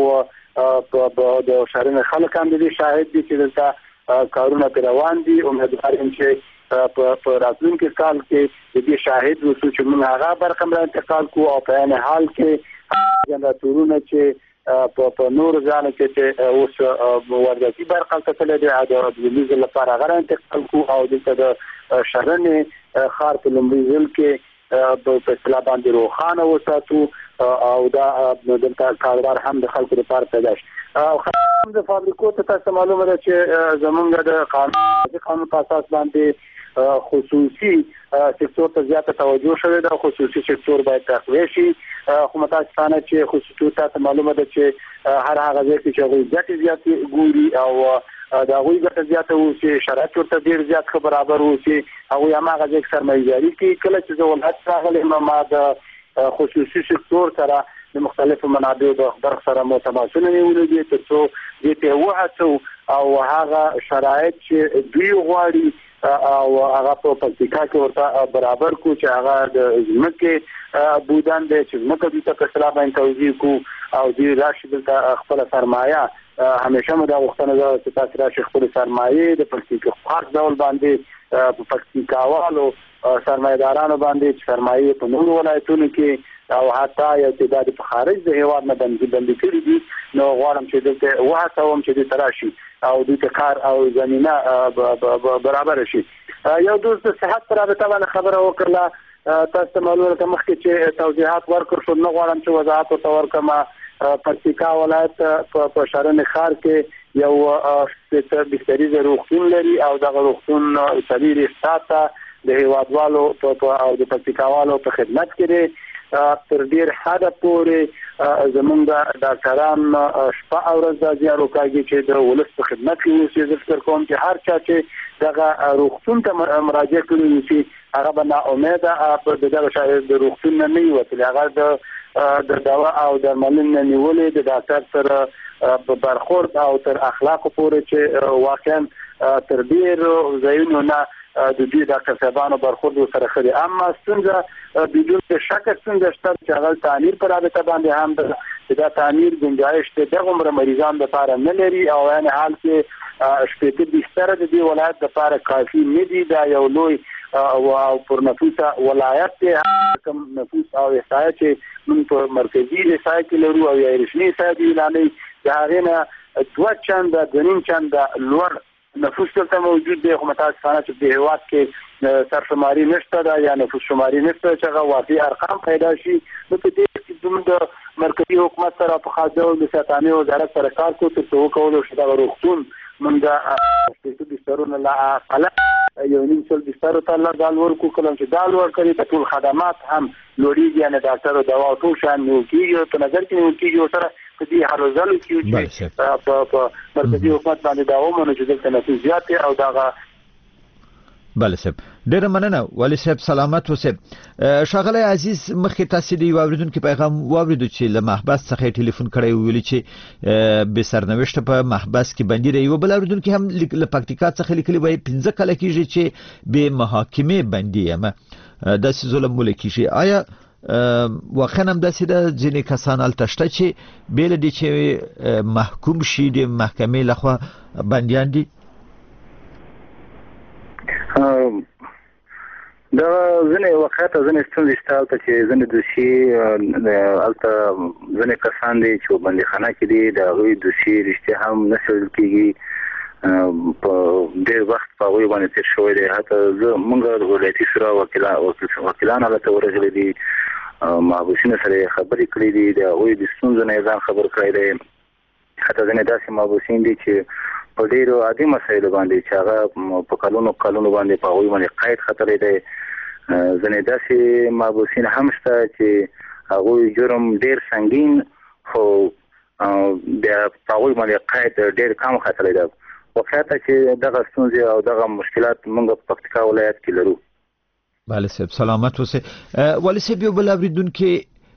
په د شهرونو خلک هم دي شاهد دي چې دلته کارونه روان دي. امیدوار یم چې په راتلونکي کال کې د دې شاهد وسو چې موږ هغه برق امر انتقال کو او په عین حال کې جنراتورونه چې په نور ځانه کې چې اوس وارداتي برق ته تللی دی د دلیل لپاره هغه انتقال کو او دلته د شهرونو خار په لومړي ځل کې په اصطلاح باندې روخانه وساتو او دا دلته کاروبار هم د خلکو لپاره پیدا شي. او خاصه د فابریکو ته تاسو معلومه ده چې زمونږ د قانون د قانون په اساس باندې خصوصي سکتور ته زیاته توجه شوې ده. خصوصي سکتور باید تقویه شي. خو متاسفانه چې خصوصي ته معلومه ده چې هر هغه ځای کې چې هغوی ګټې زیاتې ګوري او د هغوی ګټه زیاته اوسي شرایط ورته ډېر زیات ښه برابر اوسي هغوی هماغه ځای کې سرمایه‌داري کوي. کله چې زه ولایت راغلم ما د خصوصي سکتور سره د مختلفو منابعو د برق سره مو تماسونه نیولي دي تر څو دې ته وهڅو او هغه شرایط چې دوی غواړي او هغه په پکتیکا کې ورته برابر کو چې هغه د ځمکې بودان دی چې ځمکه دوی ته په اصطلاح باندې توزیع کو او دوی راشي دلته خپله سرمایه همیشه مو دا غوښتنه ده چې تاسو راشي خپل سرمایه د پکتیکا خاص ډول باندې په پکتیکاوالو سرمایدارانو باندې چې سرمایه په نورو ولایتونو کې او حتی یو تعداد په خارج د هیواد نه بندي بندي کړي دي. نو غواړم چې دلته وهڅوم چې دې تراشي او دې کار او زمينه برابر شي. یو دوست د صحت پر رابطه باندې خبره وکړه تاسو معلومه کوم چې توضیحات ورکړ شو، نه غواړم چې وضاحت ورته ورکړم. پکتیکا ولایت په شارن خار کې یو بستریزه روغتون لري او دغه روغتون سړي رښتا د هیوادوالو او د پکتیکاوالو په خدمت کې دی. تر ډیر حد پورې زمونږ د ډاکټران شپه او ورځ د زیارو کوي چې د ولس په خدمت کې اوسي. زه فکر کوم چې هر چا چې دغه روغتون ته مراجعه کړې وي هغه به نا امیده په دغه شاید د روغتون نه نه وي، هغه د د دوا او درملنې نیولې د ډاکټر سره په برخورد او تر اخلاق پورې چې واقعا تر ډیر ځایونو نه د دې ډاکټر صاحبانو برخورد سره خري. اما څنګه بدون شک څنګه شته چې هغه تعمیر پر رابطه باندې هم د دا تعمیر گنجائش ته د عمر مریضان لپاره نه لري او ان حال کې شپږ بستر د دې ولایت لپاره کافي نه دي. دا یو لوی او پر نفوسه ولایت ته کم نفوس او احصایه چې موږ په مرکزی احصایه کې لرو او یا رسمي احصایه دی اعلانې دا غینه دوه چند د نیم چند لوړ نفوس ته موجود دی. خو متاسفانه چې په هیواد کې سرشماري نشته دا یا نفوس شماري نشته چې هغه واقعي ارقام پیدا شي. نو په دې کې زموږ مرکزی حکومت سره په خاص ډول د صحتانه وزارت سره کار کوي چې څه وکولو چې دا روغتون موږ د بسترونو لا اقل یو نیم سل بستر ته الله دال ورکو کلم چې دال ورکړي ته ټول خدمات هم لوړیږي نه ډاکټر او دوا ټول شان نو کیږي په نظر کې نو کیږي سره په دې حالو ځل کې چې په مرکزی حکومت باندې دا ومنو چې دلته نفوس زیات او دغه بله صاحب ډیره مننه. ولی صاحب سلامت اوسئ. ښاغلی عزیز مخکې تاسو د واوریدونکو پیغام واوریدو چې له محبس څخه ټلیفون کړی ویلي چې به سرنوشت په محبس کې بندي دی. یو بل اوریدونکو هم له پکتیکا څخه لیکلي وای پنځه کاله کېږي چې به محاکمه بندي یم داسې ظلم مول کېږي. آیا واقعا هم داسې د ځینې کسان هلته شته چې بې له دې چې محکوم شي د محکمې لخوا بندیان دي؟ دا ځنې واقعیت ځنې ستونزې شته هلته چې ځنې دوسیې هلته ځنې کسان دي چې بندیخانه کې دي د هغوی دوسیې رښتیا هم نه څېړل کېږي. په ډېر وخت په هغوی باندې تېر شوی دی. حتی زه موږ د ولایتي شورا وکیلان هلته ورغلي دي، محبوسینو سره یې خبرې کړې دي، د هغوی د ستونزو نه یې ځان خبر کړی دی. حتی ځنې داسې محبوسین دي چې په ډیرو عادي مسایلو باندې چې هغه په کلونو کلونو باندې په هغوی باندې قید خطرې دی. ځینې داسې محبوسین هم شته چې هغوی جرم ډیر سنګین خو بیا په هغوی باندې قید ډیر کم خطرې دی. واقعیت چې دغه ستونزې او دغه مشکلات موږ په پکتیکا ولایت کې لرو. بله صاحب سلامت اوسئ. ولی صاحب یو بل اوریدونکي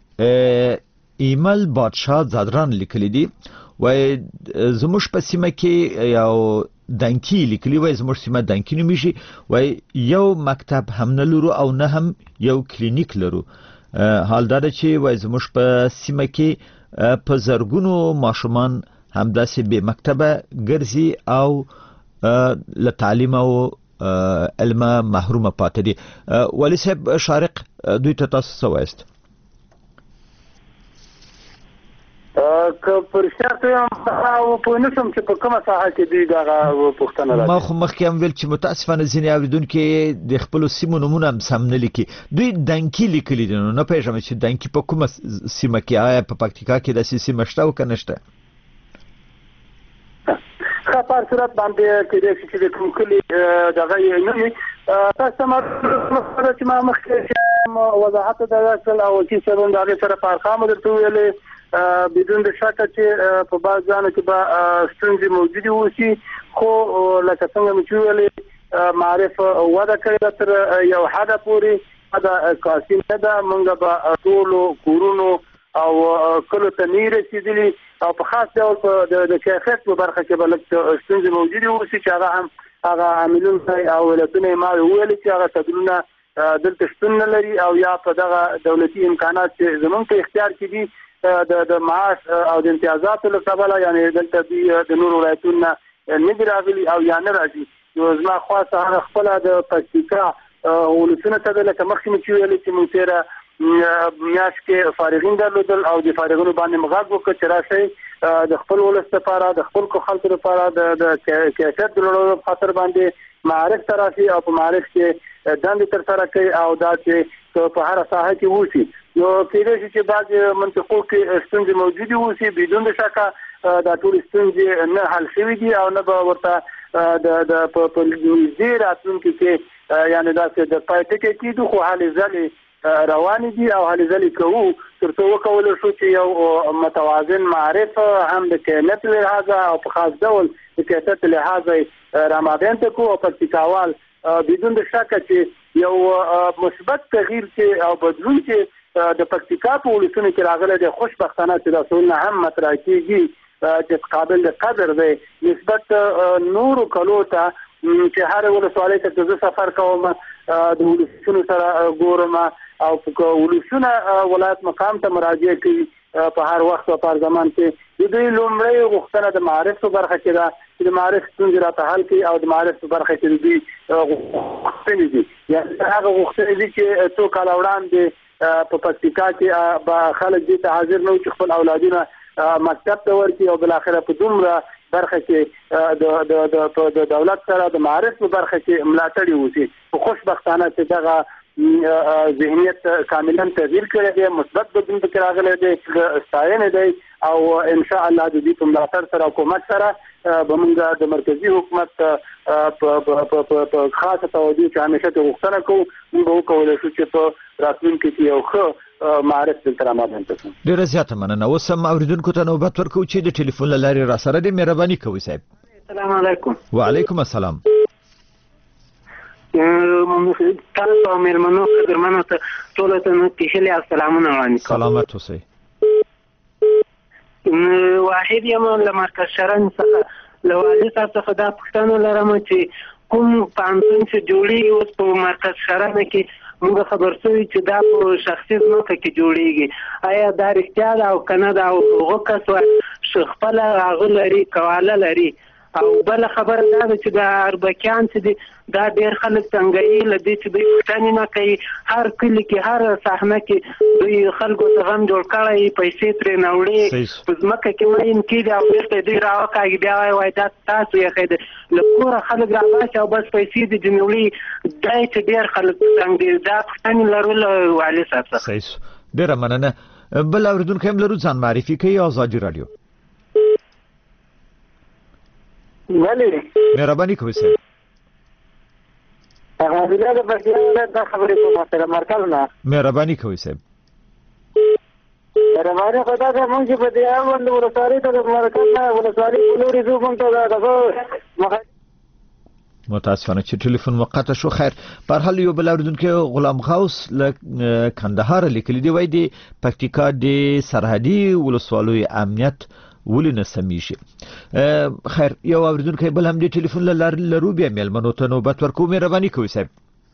ایمل بادشاه زادران لیکلی دي وای زموږ په سیمه کې یو دنکی لیکلی وای زموږ سیمه دنکی نومیږي وای یو مکتب هم نه لرو او نه هم یو کلینیک لرو. حال دا چې وای زموږ په سیمه کې په زرګونو ماشومان همداسې بې مکتبه ګرځي او له تعلیم او علم محرومه پاتې دي. ولی صاحب شارق دوی ته تاسو څه وایست؟ که پر شرط یم او په نسم چې په کومه ساحه کې دی دغه پوښتنه راځي. ما خو مخکې هم ویل چې متاسفانه ځینې اوریدونکي د خپلو سیمو نومونه هم سم نه لیکي. دوی دنکي لیکلي دي. نو نه پوهېږم چې دنکي په کومه سیمه کې آیا په پکتیکا کې داسې سیمه شته او که نه شته؟ ښه په هر صورت باندې کېدای شي چې د کوم کلي دغه یې نه وي. تاسو ته معلومه چې ما مخکې وضاحت درته کړل او چې صاحب د هغې سره په ارقامو درته ویلې بدون د شکه چې په بعض ځانو کې به ستونزې موجودې اوسي، خو لکه څنګه مې چې ویلې معرف وده کړې تر یو حده پورې دا کافي نه ده. موږ به ټولو کورونو او کلو ته نه رسېدلي او په خاص ډول په د کیفیت په برخه کې به لږ ستونزې موجودې اوسي چې هغه هم هغه عاملونه او ولایتونه یې ما وویلې چې هغه تدبیرونه دلته شتون نه لري او یا په دغه دولتي امکانات چې زموږ په اختیار کې دي د د معاش او د امتیازاتو له کبله یعنې دلته دوی د نورو ولایتونو نه دي راغلي او یا نه راځي. نو زما خواست هغه خپله د پکتیکا ولسونو ته ده لکه مخکې مې چې ویلې چې موږ تېره میاشت کې فارغین درلودل او د فارغینو باندې مې غږ وکړ چې راشئ د خپل ولس لپاره د خپل خلکو لپاره د کیفیت د لوړولو په خاطر باندې معارف ته راشي او په معارف کې دندې ترسره کوي او دا چې په هر ساحه کې وسی نو کېدای شي چې بعض منطقو کې ستونزې موجودې وسی بدون د شکه دا ټول ستونزې نه حل شوي دي او نه به ورته د د په نږدې راتلونکي کې یعنی دا چې د پای ټکی کېدو خو حالې ځلې روانې دي او حالې ځلې کوو تر څو وکولی شو چې یو متوازن معرف هم د کیفیت لحاظه او په خاص ډول د کیفیت لحاظه رامابین ته کوو او پکتیکاوال بدون د شکه چې یو مثبت تغییر چې او بدلون چې د پکتیکا په ولسونو کې راغلی دی خوشبختانه چې دا ټولنه هم مطرح کېږي چې قابل د قدر دی نسبت نورو کلو ته چې هر ولسوالۍ ته زه سفر کوم د ولسونو سره ګورم او ولسونه ولایت مقام ته مراجعه کوي په هر وخت او په هر زمان کې د دوی لومړی غوښتنه د معارف په برخه کې ده چې د معارف ستونزې راته حل کړي او د معارف په برخه کې د دوی غوښتنې دي یعنې هغه غوښتنې دي چې څو کاله وړاندې په پکتیکا کې به خلک دې ته حاضر نه وو چې خپل اولادونه مکتب ته ورکړي او بالاخره په دومره برخه کې د د دولت سره د معارف په برخه کې ملاتړ وشي خو خوشبختانه چې دغه ذهنیت کاملا تغییر کړی دی مثبت بدلون پکې راغلی دی ستاینه دی او ان شاء الله د دې په ملاتړ سره حکومت سره به موږ د مرکزی حکومت په خاصه توجه چې همیشه ته غوښتنه کوو موږ به وکولی شو چې په راتلونکي کې یو ښه معرف دلته رامابین ته کړو. ډېره زیاته مننه. اوس هم اورېدونکو ته نوبت ورکوو چې د ټلیفون له لارې را سره دې مهرباني کوئ صاحب. السلام علیکم. وعلیکم السلام. تاسو او مېلمنو قدرمنو ته ټولو ته مو تحیه او سلامونه وړاندې کوم. سلامت اوسئ. واحد یم له مرکز شرن څخه له والي صاحب څخه دا پوښتنه لرم چې کوم پوهنتون چې جوړېږي اوس په مرکز شرن کې موږ خبر شوي چې دا په شخصي ځمکه کې جوړېږي آیا دا رښتیا ده او که نه ده او هغه کس خپله هغه لري کواله لري او بل خبر دا ده چې د اربکیان چې دي دا ډېر خلک تنګوي له دې چې دوی پوښتنې نه کوي هر کلي کې هر صحنه کې دوی خلکو ته غم جوړ کړی پیسې ترې نه وړي په ځمکه کې مین کېږي او بېرته دوی راوکاږي بیا وایي وایي دا تاسو یې ښی دی له کوره خلک راباسي او بس پیسې دي ځینې وړي دی چې ډېر خلک تنګ دي دا پوښتنې لرو له والي صاحب څخه. صحیح ډېره مننه. بل اورېدونکی هم لرو ځان معرفي کوي ازادي راډیو. ولې مهرباني کوئ صاحب. هغه بیا د پکتیا د خبرې په مسله مرکز نه مهرباني کوئ صاحب. مهرباني خدا ته مونږ چې په دې اړوند ولسوالۍ ته د مرکز نه ولسوالۍ په لوري ځو مونږ ته دغه متاسفانه چې ټلیفون وقته شو. خیر په هر حال یو بل اورېدونکی غلام غوث له کندهار لیکلي دی وایي د پکتیکا د سرحدي ولسوالیو امنیت ولې نه سمیږي. خیر یو اورېدونکی بل هم د ټلیفون له لارې لرو بیا مېلمنو ته نوبت ورکوو. مهرباني کوئ صاحب.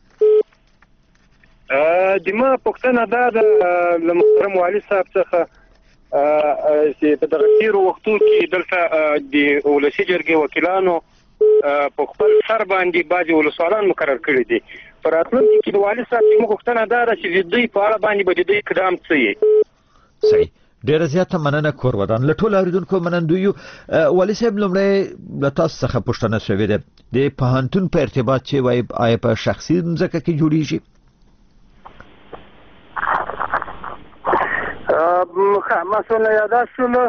د ما پوښتنه دا ده له محترم والي صاحب څخه چې په دغه تېرو وختو کې دلته د ولسي جرګې وکیلانو په خپل سر باندې بعضې ولسوالان مقرر کړي دي. په راتلونکي کې د والي صاحب زموږ پوښتنه دا ده چې د دوی په اړه باندې به د دوی اقدام څه یي. صحیح ډېره زیاته مننه کور ودان. له ټولو اورېدونکو منندوی یو. والي صاحب لومړی له تاسو څخه پوښتنه شوې ده د پوهنتون په ارتباط چې وایي آیا په شخصي ځمکه کې جوړېږي؟ ښه مسؤله یاداست شوله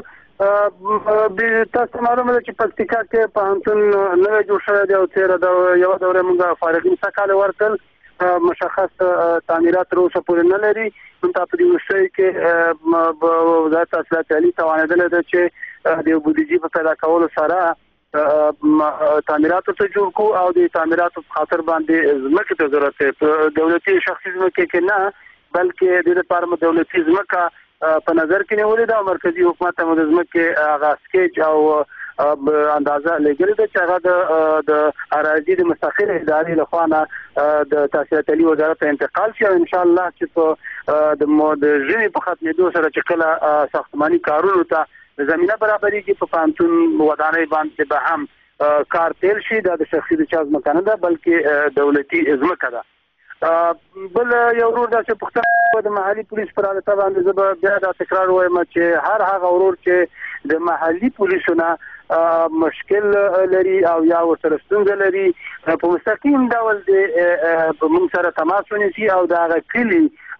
تاسو معلومه ده چې پکتیکا کې پوهنتون نوی جوړ شوی دی او تېره یوه دوره موږ فارغین څه کاله ورکړل مشخص تعمیرات تر اوسه پورې نه لري. همدا په دې وروستیو کې وزارت تحصیلات عالي توانېدلی ده چې د بودیجې په پیدا کولو سره تعمیراتو ته جوړ کړو او د تعمیراتو په خاطر باندې ځمکې ته ضرورت دی. په دولتي شخصي ځمکې کې نه بلکې د دې لپاره مو دولتي ځمکه په نظر کې نیولې ده او مرکزي حکومت ته مو د ځمکې هغه سکیچ او اندازه لګلې ده چې هغه د اراضي د مستقله ادارې لخوا نه د تحصیلات عالي وزارت ته انتقال شي او ان شاء الله چې په د ژمي په ختمېدو سره چې کله ساختماني کارونو ته زمينه برابرېږي په پوهنتون ودانۍ باندې به هم کار پیل شي. دا د شخصي د چا ځمکه نه ده بلکې دولتي ځمکه ده. بل یو ورور داسې پوښتنه د محلي پولیس پر حالت باندې زه به بیا دا تکرار وایم چې هر هغه ورور چې د محلي پولیسو نه مشکل لري او یا ورسره ستونزه لري په مستقیم ډول د موږ سره تماس ونیسي او د هغه کلي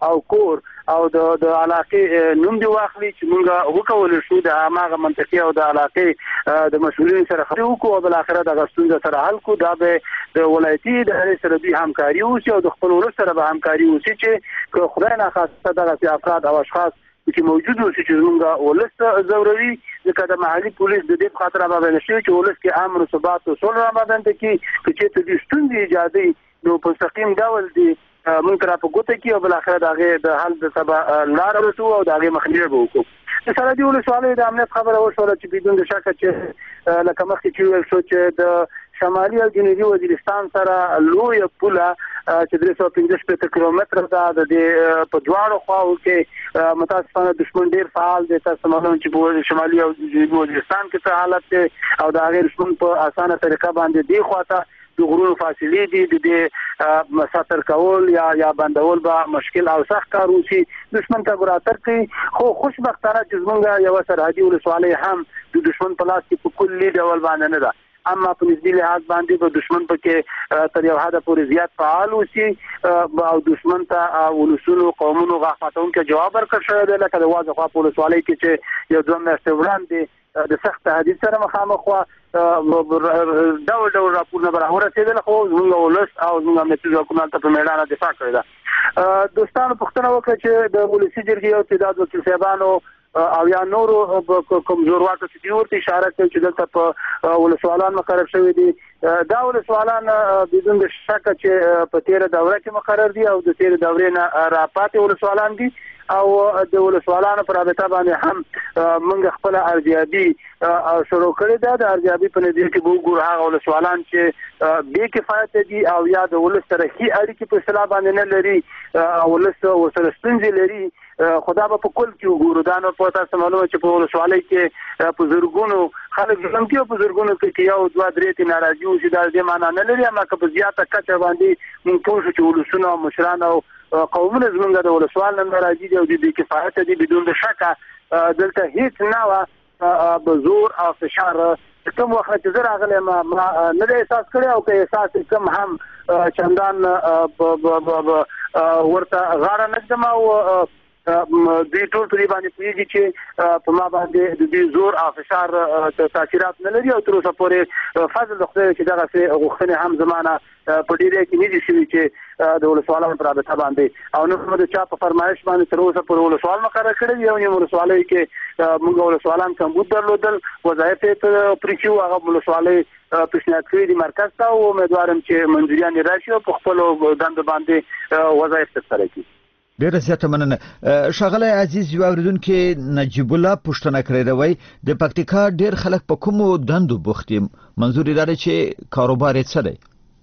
او کور او د د علاقې نوم دی واخلي چې موږ وکول شو د هغه منطقي او د علاقې د مسؤلینو سره خبرې وکړو او بل اخره د غستون سره حل کو دا به د ولایتي ادارې سره دوی همکاري وکړي او د خپل ولس سره به همکاري وکړي چې خدای نه خاصه دغه افراد او اشخاص چې موجود وو چې موږ ولس ضروري ځکه د محلي پولیس د دې خاطر باندې نشي چې ولس کې امن او ثبات او صلح باندې کې چې ته د ستوندې ایجادي نو په مستقیم ډول دی موږ را په ګوته کې او بل اخر دغه د حل د سبا لار ورسو او دغه مخنیوي وکړو د سره دی ولسوالۍ د امنیت خبره وشوله چې بدون د شک چې لکه مخکې چې ویل شو چې د شمالي او جنوبي وزیرستان سره لوی پوله چې درې سوه پنځه شپېته کیلومتره ده د دې په دواړو خواو کې متاسفانه دشمن ډیر فعال دی. تاسو معلوم چې په شمالي او جنوبي وزیرستان کې څه حالت دی او د هغې دشمن په اسانه طریقه باندې دی خواته د غرونو فاصلې دي د دې مسافر کول یا یا بندول به مشکل او سخت کار وشي دشمن ته ګراتر کوي. خو خوشبختانه چې زمونږ یو سرحدي ولسوالۍ هم د دشمن په لاس کې په کلي ډول باندې نه ده، اما په نسبي لحاظ باندې به دشمن پکې تر یو حده پورې زیات فعال وشي او دشمن ته ولسونو قومونو غاښاتون کې جواب ورکړ شوی دی. لکه د واځه خوا په ولسوالۍ کې چې یو دوه میاشتې وړاندې د سخت تهدید سره مخامخ وه ډول ډول راپورونه به راورسېدل خو زموږ ولس او زموږ امنیتي ځواکونه هلته په میدانه دفاع کړې ده. دوستانو پوښتنه وکړه چې د ولسي جرګې او تعداد وکیل صاحبانو او یا نورو کمزورواکو چې دوی ورته اشاره کوي چې دلته په ولسوالان مقرر شوي دي. دا ولسوالان بدون د شکه چې په تیره دوره کې مقرر دي او د تیره دورې نه راپاتې ولسوالان دي او د ولسوالانو پر رابطه باندې هم موږ خپل ارزیابي شروع کړې ده. د ارزیابي په نتیجه کې به وګورو هغه ولسوالان چې بې کفایته دي او یا د ولس سره ښې اړیکې په اصطلاح باندې نه لري او ولس ورسره ستونزې لري، خدا به په کل کې وګورو. دا نو په تاسو معلومه چې په ولسوالۍ کې په زرګونو خلک ژوند کوي او په زرګونو کې یو دوه درې تنې ناراضي وشي دا دې معنا نه لري، اما که په زیاته کچه باندې موږ پوه شو چې ولسونه او مشران او قومونه زمونږ د ولسوال نه ناراضي دي او د بې کفایته دي بدون د شکه دلته هیڅ نه وه به زور او فشار کوم وخت چې زه راغلی ما نه دی احساس کړی او که احساس کوم هم چندان ورته غاړه نه ږدم او دوی ټول په دې باندې پوهېږي چې په ما باندې د دوی زور او فشار تاثیرات نه لري او تر اوسه پورې فضل د خدای چې دغسې غوښتنې هم زما نه په ډېری کې نه دي شوي چې د ولسوالانو په رابطه باندې او نه د چا په فرمایش باندې تر اوسه پورې ولسوال مقرر کړی دي. یو نیم ولسوالۍ کې موږ ولسوالان کمبود درلودل، وظایف یې پرې کړي وو، هغه ولسوالۍ پیشنهاد کړي دي مرکز ته او امیدوارم چې منظوریانې راشي او په خپلو دندو باندې وظایف ترسره کړي. ډیره زیاته مننه. ښاغلی عزیز یو اورېدونکي نجیب الله پوښتنه کړې ده، وایي د پکتیکا ډېر خلک په کومو دندو بوخت دي؟ منظور یې دا دی چې کاروبار یې څه دی؟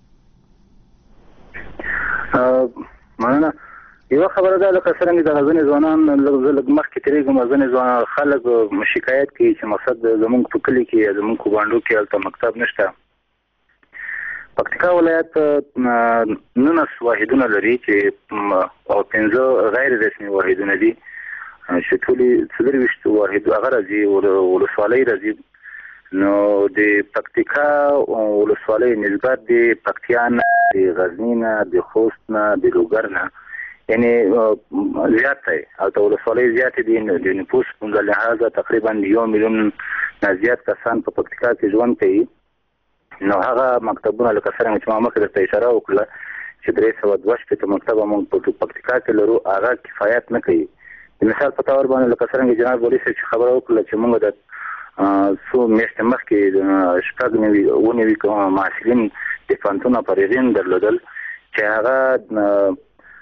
مننه. یوه خبره ده لکه څرنګه دغه ځینې ځوانان زه لږ مخکې تېرېږم ځینې ځوانان خلک شکایت کوي چې مقصد زموږ په کلي کې زموږ په بانډو کې هلته مکتب نشته. پکتیکا ولایت نولس واحدونه لري چې او پنځه غیر رسمي واحدونه دي چې ټولې څلرویشت واحد هغه راځي ولسوالۍ راځي. نو د پکتیکا ولسوالۍ نسبت د پکتیا نه د غزني نه د خوست نه د لوګر نه یعنې زیات دی او ته ولسوالۍ زیاتې دي. د نفوس په لحاظه تقریبا یو میلیون نه زیات کسان په پکتیکا کې ژوند کوي. نو هغه مکتبونه لکه څرنګه چې ما مخکې درته اشاره وکړه چې درې سوه دوه شپېته مکتبه موږ په پکتیکا کې لرو، هغه کفایت نه کوي. د مثال په طور باندې لکه څرنګه جناب والي صاحب چې خبره وکړه چې موږ د څو میاشتې مخکې شپږ نوي اووه نوي محصلین د پوهنتونه فارغین درلودل چې هغه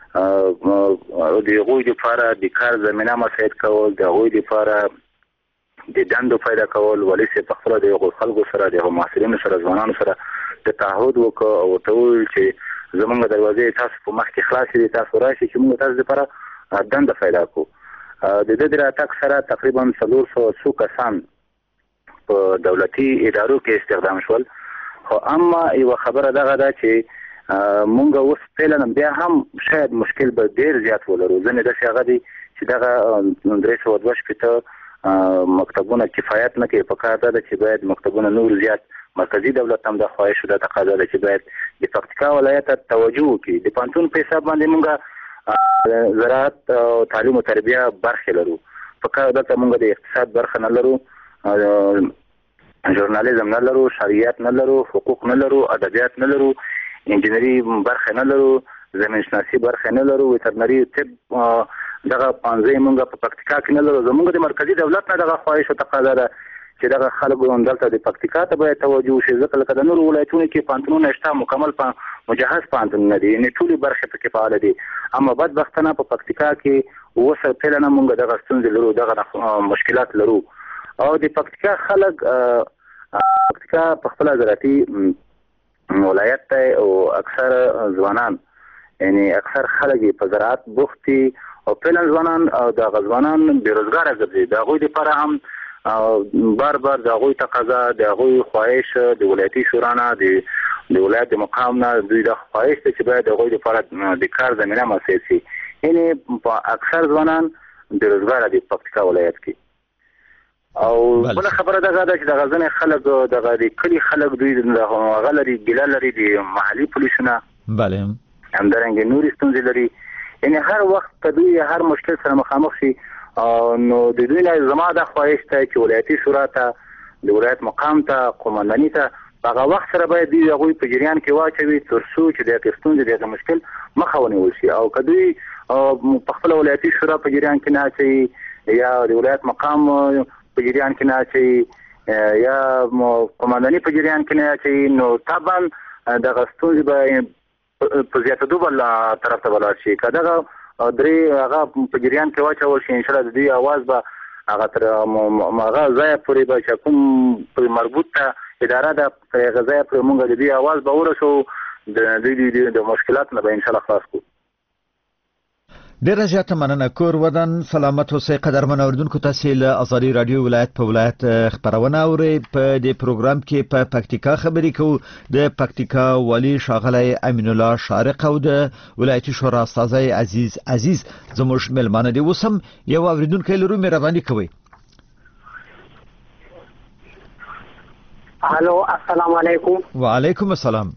د هغوی دپاره د کار زمینه مساعد کول، د هغوی دپاره د دندو پیدا کول. والي صاحب په خپله د هغو خلکو سره د هغو محصلینو سره ځوانانو سره د تعهد وکړه او ورته وویل چې زموږ دروازې تاسو په مخ کې خلاصې دي، تاسو راشئ چې موږ تاسو دپاره دنده پیدا کړو. د ده د راتګ سره تقریبا څلور سوه څو کسان په دولتي ادارو کې استخدام شول. خو اما یوه خبره دغه ده چې مونږ اوس فعلا بیا هم شاید مشکل به ډېر زیات ولرو. ځینې داسې هغه دي چې دغه درې سوه دوه شپېته مکتبونه کفایت نه کوي. په کار ده چې باید مکتبونه نور زیات مرکزي دولت هم د خواهش ده تقاضا ده چې باید د پکتیکا ولایت ته توجه وکړي. د پوهنتون په حساب باندې مونږ زراعت او تعلیم او تربیه برخه لرو فقط دلته موږ د اقتصاد برخه نه لرو ژورنالیزم نه لرو شریعت نه لرو حقوق نه لرو ادبیات نه لرو انجینری برخه نه لرو زمین شناسی برخه نه لرو وترنری طب دغه پانځه موږ په پکتیکا کې نه لرو زموږ د مرکزی دولت نه دغه خواهش او تقاضا ده چې دغه خلکو دلته د پکتیکا ته باید توجه وشي ځکه لکه د نورو ولایتونو کې پانتونونه شته مکمل په مجهز پانتونونه دي نه ټولې برخې پکې فعال دي اما بدبختانه په پکتیکا کې اوسه پهلنه موږ دغه ستونزې لرو دغه مشکلات لرو او د پکتیکا خلک پکتیکا په خپل زراعتي ولایت ته او اکثر ځوانان یعنی اکثر خلک په زراعت بوختي او پهلن ځوانان او د غزوانان بیروزګار ګرځي د غوي لپاره هم بار بار د غوي تقاضا د غوي خواهش د ولایتي شورا نه د ولایت د مقام نه دوی د خواهش چې باید د غوي لپاره د کار زمينه مساسي یعنی په اکثر ځوانان بیروزګار دي په پکتیکا ولایت کې او بل خبره ده چې د غزنه خلک د کلی خلک دوی د غلري ګلالري د محلي پولیسونه bale همدارنګه نوري ستونزې لري یعنی هر وخت کدوې هر مشکل سره مخامخ شي نو د دوی نه زما د خواهش ته چې ولایتي شورا ته د ولایت مقام ته قومنداني ته هغه وخت سره باید دوی هغوی په جریان کې واچوي تر څو چې د ستونزې د مشکل مخه ونیول شي او کدوی په خپل ولایتي شورا په جریان کې نه اچوي یا د ولایت مقام په جریان کې نه اچوي یا قومنداني په جریان کې نه اچوي نو طبعا دغه ستونزې به په زیاتېدو بل طرف ته ولاړ شي که دغه درې هغه په جریان کې واچول شي انشاءالله د دوی اواز به هغه تر هغه ځایه پورې به چې کوم پرې مربوط ته اداره ده په هغه ځایه پورې موږ د دوی اواز به ورسوو د دوی د مشکلاتو نه به انشاءالله خلاص کړو ډیره زیاته مننه کور ودان سلامت اوسئ قدرمن اوریدونکو تاسو له ازادي رادیو ولایت په ولایت خبرونه اورئ په دې پروګرام کې په پکتیکا خبرې کوو د پکتیکا والی شاغلی امین الله شارق او د ولایتي شورا استاذ عزیز عزیز زموږ ملمانه دي وسم یو اوریدونکو لرو مهرباني کوئ الو السلام علیکم وعلیکم السلام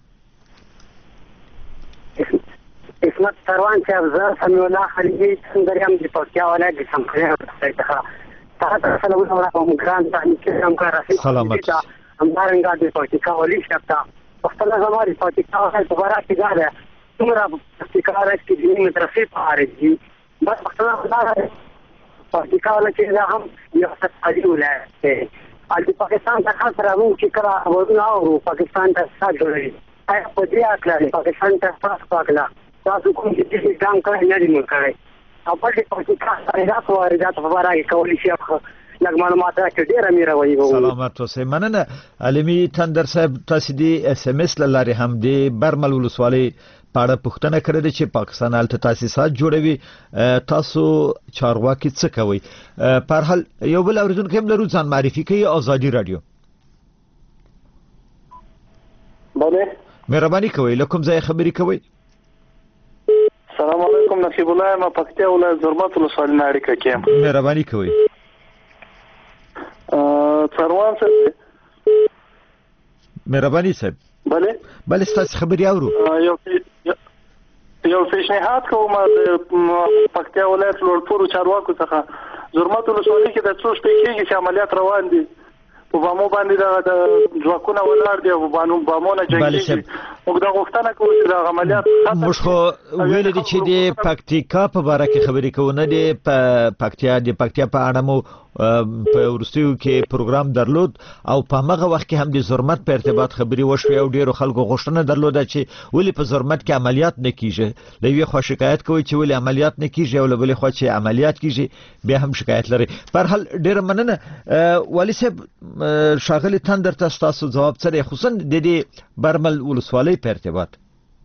اسمت سروان چې افزار سمي الله خلیجي څنګه هم د پکتیا ولایت د سمخري څخه تاسو سره ورته ګران باندې چې هم کار راځي سلامت همدارنګه د پکتیا ولي شپتا خپل زماري پکتیا ولایت په بارا کې غاړه څومره پکتیا ولایت کې د مدرسې په اړه دي بس خپل خبره پکتیا ولایت کې هم یو څه اړیو لري د پاکستان څخه سره مو چې کړه ورونه او پاکستان ته څه جوړي آیا په دې اړه پاکستان ته تاسو پاکلا تاسو کوم چې ځان کړی نه دی مکړی او په دې پاکستان سره تاسو ورځات په اړه کې کولی شي لږ معلومات راکړئ ډیر امیر وایي سلامت اوسئ مننه علمي تندر صاحب تاسو دې اس ام اس لاره هم دې برمل ولسوالۍ پاړه پښتنه کړې ده چې پاکستان الته تاسیسات جوړوي تاسو چارواکي څه کوي په هر حال یو بل اوریدونکو هم لرو ځان معرفي کوي ازادي رادیو بله مهرباني کوئ لکم ځای خبري کوئ السلام علیکم نصیب الله ما پکتیا ولایت زرمت ولسوالۍ نه اړیکه کوم مهرباني کوئ سروان صاحب مهرباني صاحب بله بله ستاسو خبري اورو یو یو پیشنهاد کوم د پکتیا ولایت لوړپورو چارواکو څخه زرمت ولسوالۍ کې د څو شپې کېږي چې عملیات روان دي په بامو باندې د ځواکونه ولاړ دي او بانو بامونه جنگي موږ د غوښتنه کوو چې د عملیات موږ خو ویل دي چې د پکتیکا په اړه کې خبرې کوو نه دي په پکتیا د پکتیا په اړه مو په ورستیو کې پروګرام درلود او په هغه وخت کې هم د زرمت په ارتباط خبري وشوي او ډیرو خلکو غوښتنه درلوده چې ولی په زرمت کې عملیات نه کیږي لوی خو شکایت کوي چې ولی عملیات نه کیږي او بل خو چې عملیات کیږي بیا هم شکایت لري پر حال ډیر مننه والی صاحب شاغلی تندر تاسو جواب سره خصوصا د دې برمل ولسوالۍ په ارتباط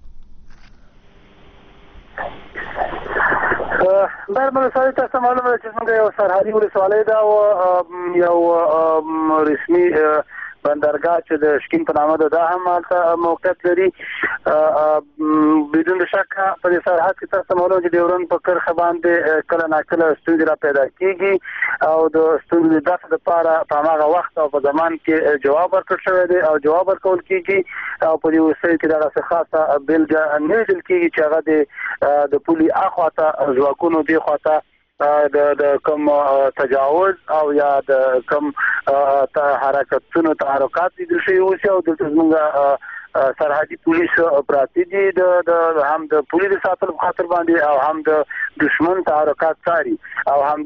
برمل ولسوالۍ تاسو معلومه ده چې موږ یو سرحدي ولسوالۍ ده او یو رسمي بندرګاه چې د شکین په نامه ده دا هم هلته موقعیت لري. بدون شک په دې سرحد کې تاسو معلومه چې ډیورنډ په کرښه باندې کله ناکله ستونزې را پیدا کیږي او د ستونزې د دفع لپاره په هغه وخت او په زمان کې جواب ورکړل شوی دی او جواب ورکول کیږي او په دې وسیله کې دغه خاصه بلګه نه لیدل کیږي چې هغه د د پولي اخواته ځواکونو دی خواته د د کوم تجاوز او یا د کوم حرکتونو تحرکات دي شي او د زموږ سرحدي پولیس پراتی دي د هم د پولیس ساتلو خاطر باندې او هم د دشمن تحرکات ساري او هم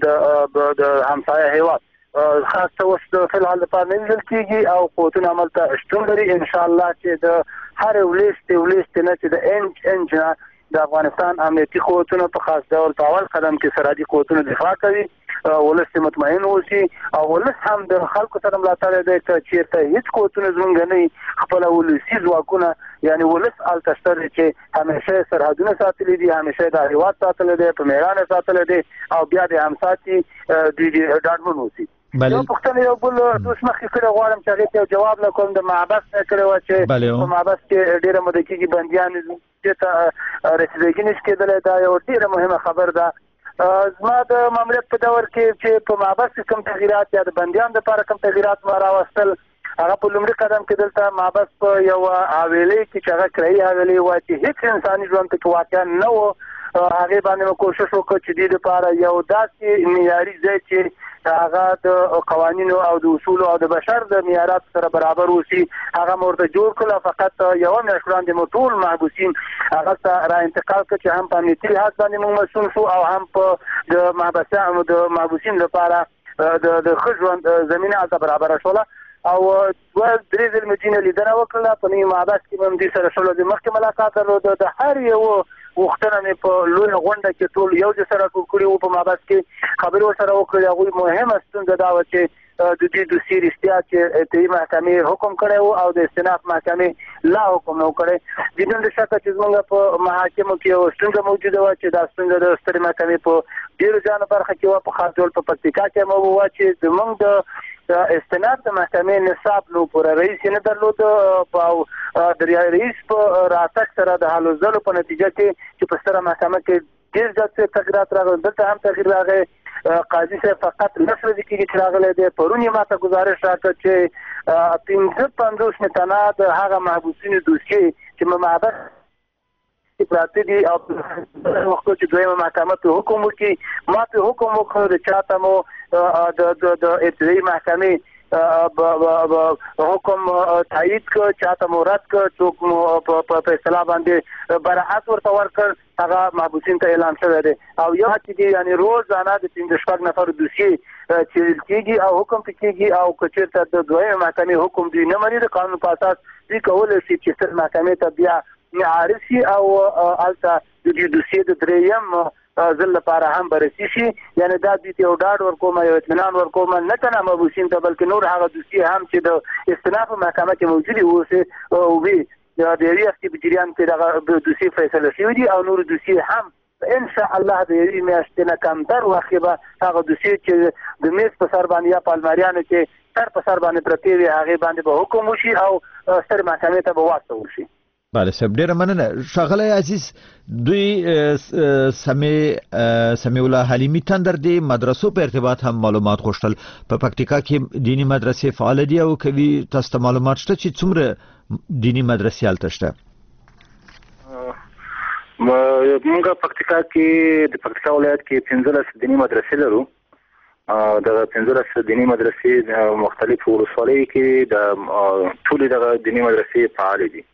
د همسایه هیواد خاص توسط په الحال په منځل کېږي او قوتونه عمل ته شتون لري ان شاء الله چې د هر ولست ولست نه چې د انج انج د افغانستان امنیتي قوتونه په خاص ډول په اول قدم کې سرحدي قوتونه دفاع کوي ولست مطمئن اوسي او ولست هم د خلکو سره ملاتړ دی چې چیرته هیڅ قوتونه زمونږ نه خپل ولسی ځواکونه یعنی ولست التشتر چې همیشه سرحدونه ساتلي دي همیشه د هیواد ساتل دي په میرانه ساتل دي او بیا د همساتي د ډاډمن اوسي. یو پښتنه یو بل دوس مخکې کړه غواړم چې هغه ته جواب لکوم د محبس کړو چې په محبس کې ډیره مده کې بنديان چې ته رسیدګی نشي کېدل دا یو ډیره مهمه خبر ده. زما د ماموریت په دور کې چې په محبس کې کوم تغیرات یا د بنديان لپاره کوم تغیرات ما راوستل هغه په لومړي قدم کې دلته محبس په یو حویلې کې چې هغه کرایي حویلې و چې هیڅ انساني ژوند کې واقعا نه و هغه باندې کوشش وکړ چې د لپاره یو داسې معیاري ځای چې هغه د قوانینو او د اصول او د بشر د معیارات سره برابر اوسي هغه مرته جوړ کړل. فقط یو میاشت وړاندې مو ټول محبوسین هغه ته را انتقال کړ چې هم په امنیتي لحاظ باندې موږ مسؤل شو او هم په د محبسانو د محبوسین لپاره د د خژوند زمينه البته برابر شوله او دوه درې ځل مدینه لیدنه وکړه په نیمه محبس کې هم دې سره شول د مخکې ملاقات درلود د هر یو وختونه مې په لوی غونډه کې ټول یو ځای سره ټول کړي وو په محبس کې خبرو سره وکړي هغه مهمه ستونزه دا و چې د دې د سیریستیا چې ته محکمې حکم کړو او د استئناف محکمې لا حکم نو کړي د دې د شک چې موږ په محاکمو کې یو ستونزه موجوده و چې دا ستونزه د ستر محکمې په ډیرو ځانو برخه کې و په خاص ډول په پکتیکا کې مو و چې موږ د استناد د محکمې نصاب نو پر رئیس نه درلود او د رئیس په راتګ سره د حالو زلو په نتیجه کې چې په ستره محکمه کې ډیر ځکه تغیرات راغلي دلته هم تغیر راغی. قاضي صاحب فقط لس ورځې کې چې راغلی دی پرون یې ماته ګزارش راکړ چې پنځه پنځوس متنه د هغه محبوسینو دوسیې چې محبس پراته دي او وخت چې دویمه محکمه ته حکم وکړي ما ته حکم وکړ د چاته مو د د ابتدایي محکمې حکم تایید کړ چاته مراد کړ څوک مو په فیصله باندې براحت ورته ورکړ هغه محبوسین ته اعلان شوی دی او یو چې یعنی روزانه د پنځه شپږ نفر دوسیې چې کېږي او حکم کېږي او کچېرته د دویمه محکمې حکم دی نه مني د قانون په اساس دوی کولای شي چې ستر محکمې ته بیا معارفي او الته د دې دوسیې د دریم ځل لپاره هم بررسي شي یعنی دا د یو ډاډ ورکوم یو اطمینان ورکوم نه کنه محبوسین ته بلکې نور هغه دوسیې هم چې د استئناف محکمه کې موجودي اوسه او وی د یوې اختیار جریان کې دغه دوسیې فیصله شوې دي او نور دوسیې هم ان شاء الله د یوې میاشتې نه کمتر وخت به هغه دوسیې چې د میز په سر باندې یا پالماریانو کې تر په سر باندې پرتی وي هغه باندې به حکم وشي او ستر محکمې ته به واستول شي. بله صاحب ډیره مننه. ښاغلی عزیز دوی سمیع سمیع الله حلیمي تندر دی مدرسو په ارتباط هم معلومات غوښتل په پکتیکا کې دینی مدرسې فعال دي او کوي تاسو ته معلومات شته چې څومره دینی مدرسې هلته شته؟ موږ پکتیکا کې د پکتیکا ولایت کې پنځلس دینی مدرسې لرو د پنځلس دینی مدرسې مختلف ولسوالیو کې د ټولې دغه دینی مدرسې فعال دي.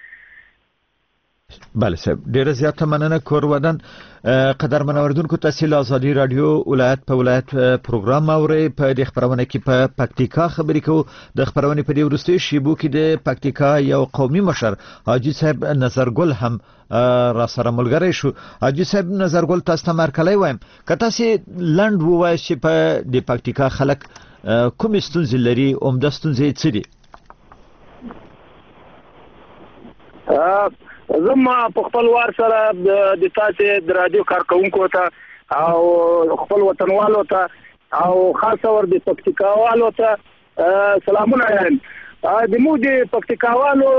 بله صاحب ډیره زیاته مننه. کور ودان قدرمن اوریدونکو تاسو له ازادي رادیو ولایت په ولایت پروګرام اورئ. په دې خبرونه کې په پکتیکا خبرې کوو. د خبرونه په دې وروستي شیبو کې د پکتیکا یو قومي مشر حاجی صاحب نظرګل هم را سره ملګری شو. حاجی صاحب نظرګل تاسو ته مرکلی وایم که تاسو لنډ ووایئ چې په د پکتیکا خلک کوم ستونزې لري عمده ستونزې څه دي؟ زما په خپل وار سره د تاسو د رادیو کارکونکو ته او خپل وطنوالو ته او خاصه ور د پکتیکاوالو ته سلامونه وایم. د مو د پکتیکاوالو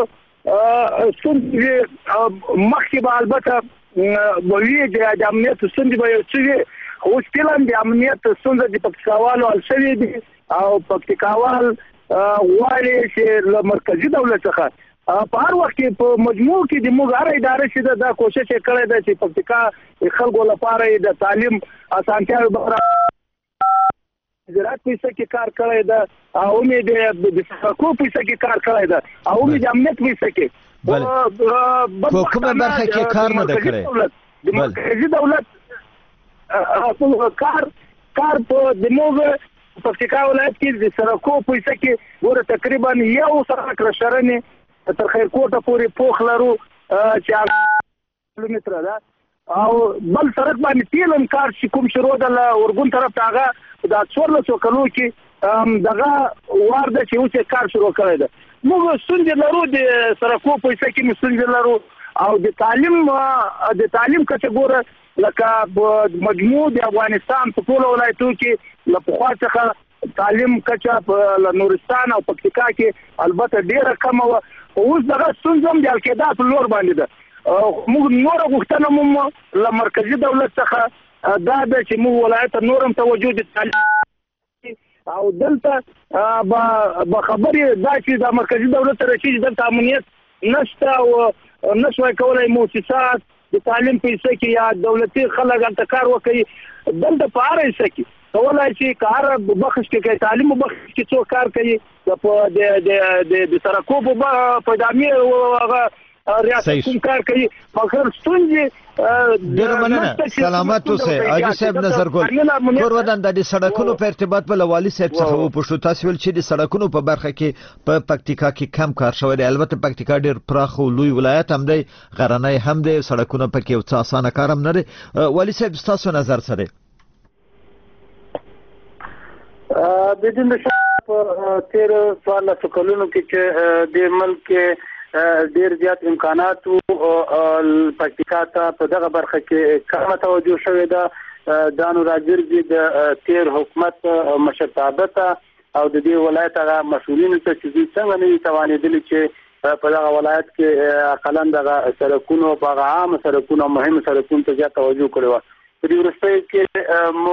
ستونزې مخکې به البته وي د امنیت ستونزې به یو څه وي اوس فعلا د امنیت ستونزه د پکتیکاوالو حل شوې دي او پکتیکاوال غواړي چې له مرکزي دولت څخه په هر وخت کې په مجموع کې د موږ هر اداره چې دا کوشش کړی ده چې پکتیکا خلکو لپاره د تعلیم اسانتیاوې برابر زراعت پیسې کې کار کړی ده او امید د سرکو پیسې کې کار کړی ده او امید د امنیت پیسې کې په کومه برخه کې کار نه ده کړی د مرکزي دولت کار کار په د موږ پکتیکا ولایت کې د سرکو پیسې کې ګوره تقریبا یو سرک رشرنې تر خیرکوټه پورې پوخ لرو چې کیلومتره ده او بل سرک باندې تیل کار چې کوم شروع ده له ورګون طرف ته هغه د څوارلسو کلو کې دغه وار ده چې اوس کار شروع کړی ده موږ ستونزې لرو د سرکو پیسې کې موږ ستونزې لرو او د تعلیم د تعلیم کچه ګوره لکه مجموع د افغانستان په ټولو ولایتونو کې له پخوا څخه تعلیم کچه په نورستان او پکتیکا کې البته ډیره کمه وه اوس دغه ستونزه هم د القاعده په لور باندې ده موږ نوره غوښتنه مو له مرکزي دولت څخه دا ده چې موږ ولایت نور هم توجه د تعلیم او دلته به خبرې دا چې د مرکزي دولت سره چې دلته امنیت نشته او نشوای کولای مؤسسات د تعلیم پیسې کې یا دولتي خلک هلته کار وکړي دلته په هر حصه کې کولای شي که هر بخش کې کوي تعلیم بخش کې څوک کار کوي په د سرکو په ادامې هغه ریاست کوم کار کوي مګر ستونزې ډېره مننه سلامت اوسئ حاجي صاحب نظرګل کور ودان د سړکونو په ارتباط په والي صاحب څخه وپوښتو تاسو ویل چې د سړکونو په برخه کې په پکتیکا کې کم کار شوی دی البته پکتیکا ډېر پراخ او لوی ولایت هم دی غرنی هم دی سړکونه پکې یو څه اسانه کار هم نه دی والي صاحب ستاسو نظر څه دی د دې نشه په تیر څوارلسو کلونو کې چې د ملک ډیر زیات امکانات او پکتیکا ته په دغه برخه کې کمه توجه شوې ده دا نو راځي د تیر حکومت مشرتابه او د دې ولایت هغه مسؤلین ته چې څنګه نه توانېدل چې په دغه ولایت کې اقلا دغه سرکونو په عام سرکونو مهم سرکونو ته زیات توجه کړو په دې ورسته کې مو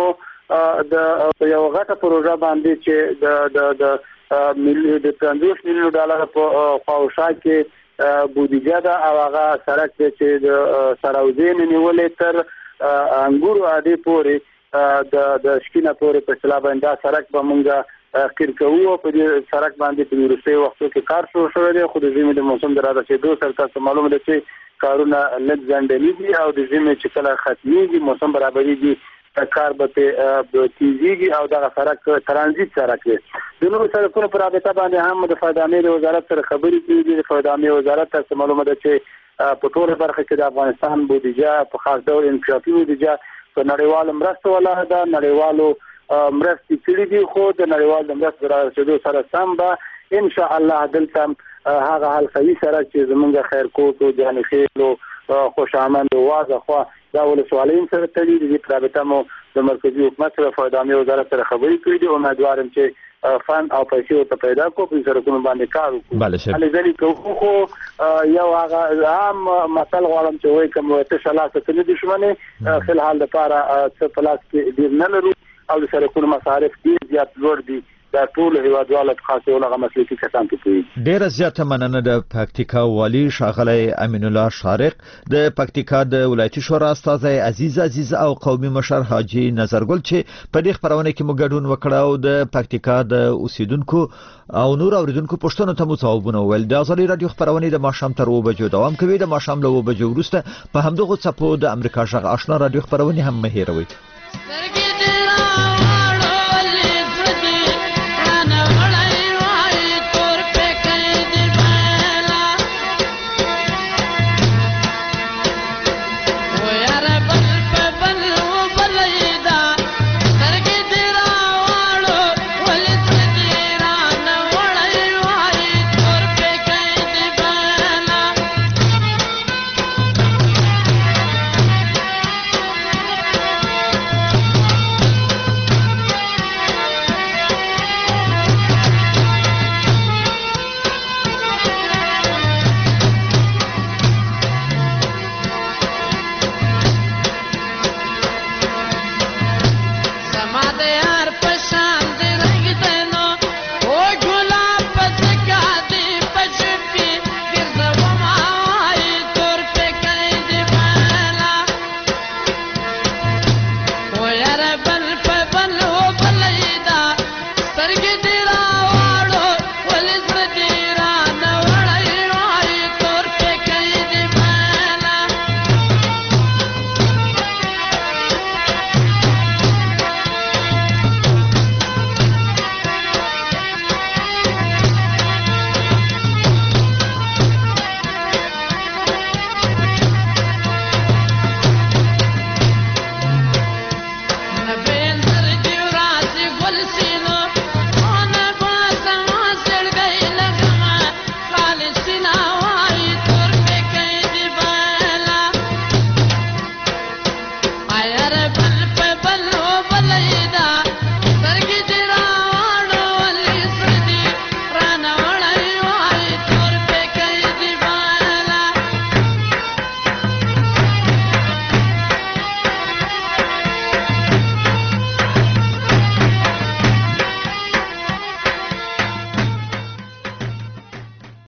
د یو غټه پروژه باندې چې د د د ملي د پنځوس میلیون ډالر په خواوشا کې بودیجه ده او هغه سرک چې د سراوزین نیولې تر انګورو اډې پورې د د شکینه پورې په سلا باندې سرک به مونږه خیر کوو په دې سرک باندې په ورسته وختو کې کار شروع شوی دی خو د زمینه د موسم دراده چې دوه سرکه معلومه ده چې کارونه لږ ځنډلي دي او د زمینه چې کله ختميږي موسم برابرېږي کار به په تیزیږي او دغه سرک ترانزیت سرک دی د نورو سرکونو پر رابطه باندې هم د فایدامې وزارت سره خبرې کیږي د فایدامې وزارت ته معلومه ده چې په ټوله برخه کې د افغانستان بودیجه په خاص ډول انکشافي بودیجه په نړیوالو مرستو ولاړه ده نړیوالو مرستې کړې دي خو د نړیوالو مرستو رسیدو سره سم به ان شاء الله دلته هغه حلقوي سرک چې زمونږ خیرکوټ او جانخیل او خوشامند او واځه خو دا ولسوالین سره تړي دي په رابطه مو د مرکزی حکومت سره فایدامې وزارت سره خبرې کړې دي امیدوارم چې فن او پیسې ته پیدا کو په سرکونو باندې کار وکړو علي ځلې کوو خو یو هغه عام مثال غواړم چې وایي کوم ته شلاته ته دي شمنه په حال لپاره څه پلاس کې ډیر نه لرو او د سرکونو مصارف ډیر زیات لوړ دي دا ټول هیوادوالو خاصه ولغه مسلکي کسان ته کوي ډیره زیاته مننه د پکتیکا والی شاغلی امین الله شارق د پکتیکا د ولایتي شورا استاد عزیز عزیز او قومي مشر حاجی نظرګل چې په دې خبرونه کې موږ ګډون وکړو او د پکتیکا د اوسیدونکو او نور اوریدونکو پښتنو ته مصاحبونه ول د ازلی رادیو خبرونه د ماښام تر و بجو دوام کوي د ماښام له و بجو وروسته په همدغه څپو د امریکا ژغ آشنا رادیو خبرونه هم مهیروي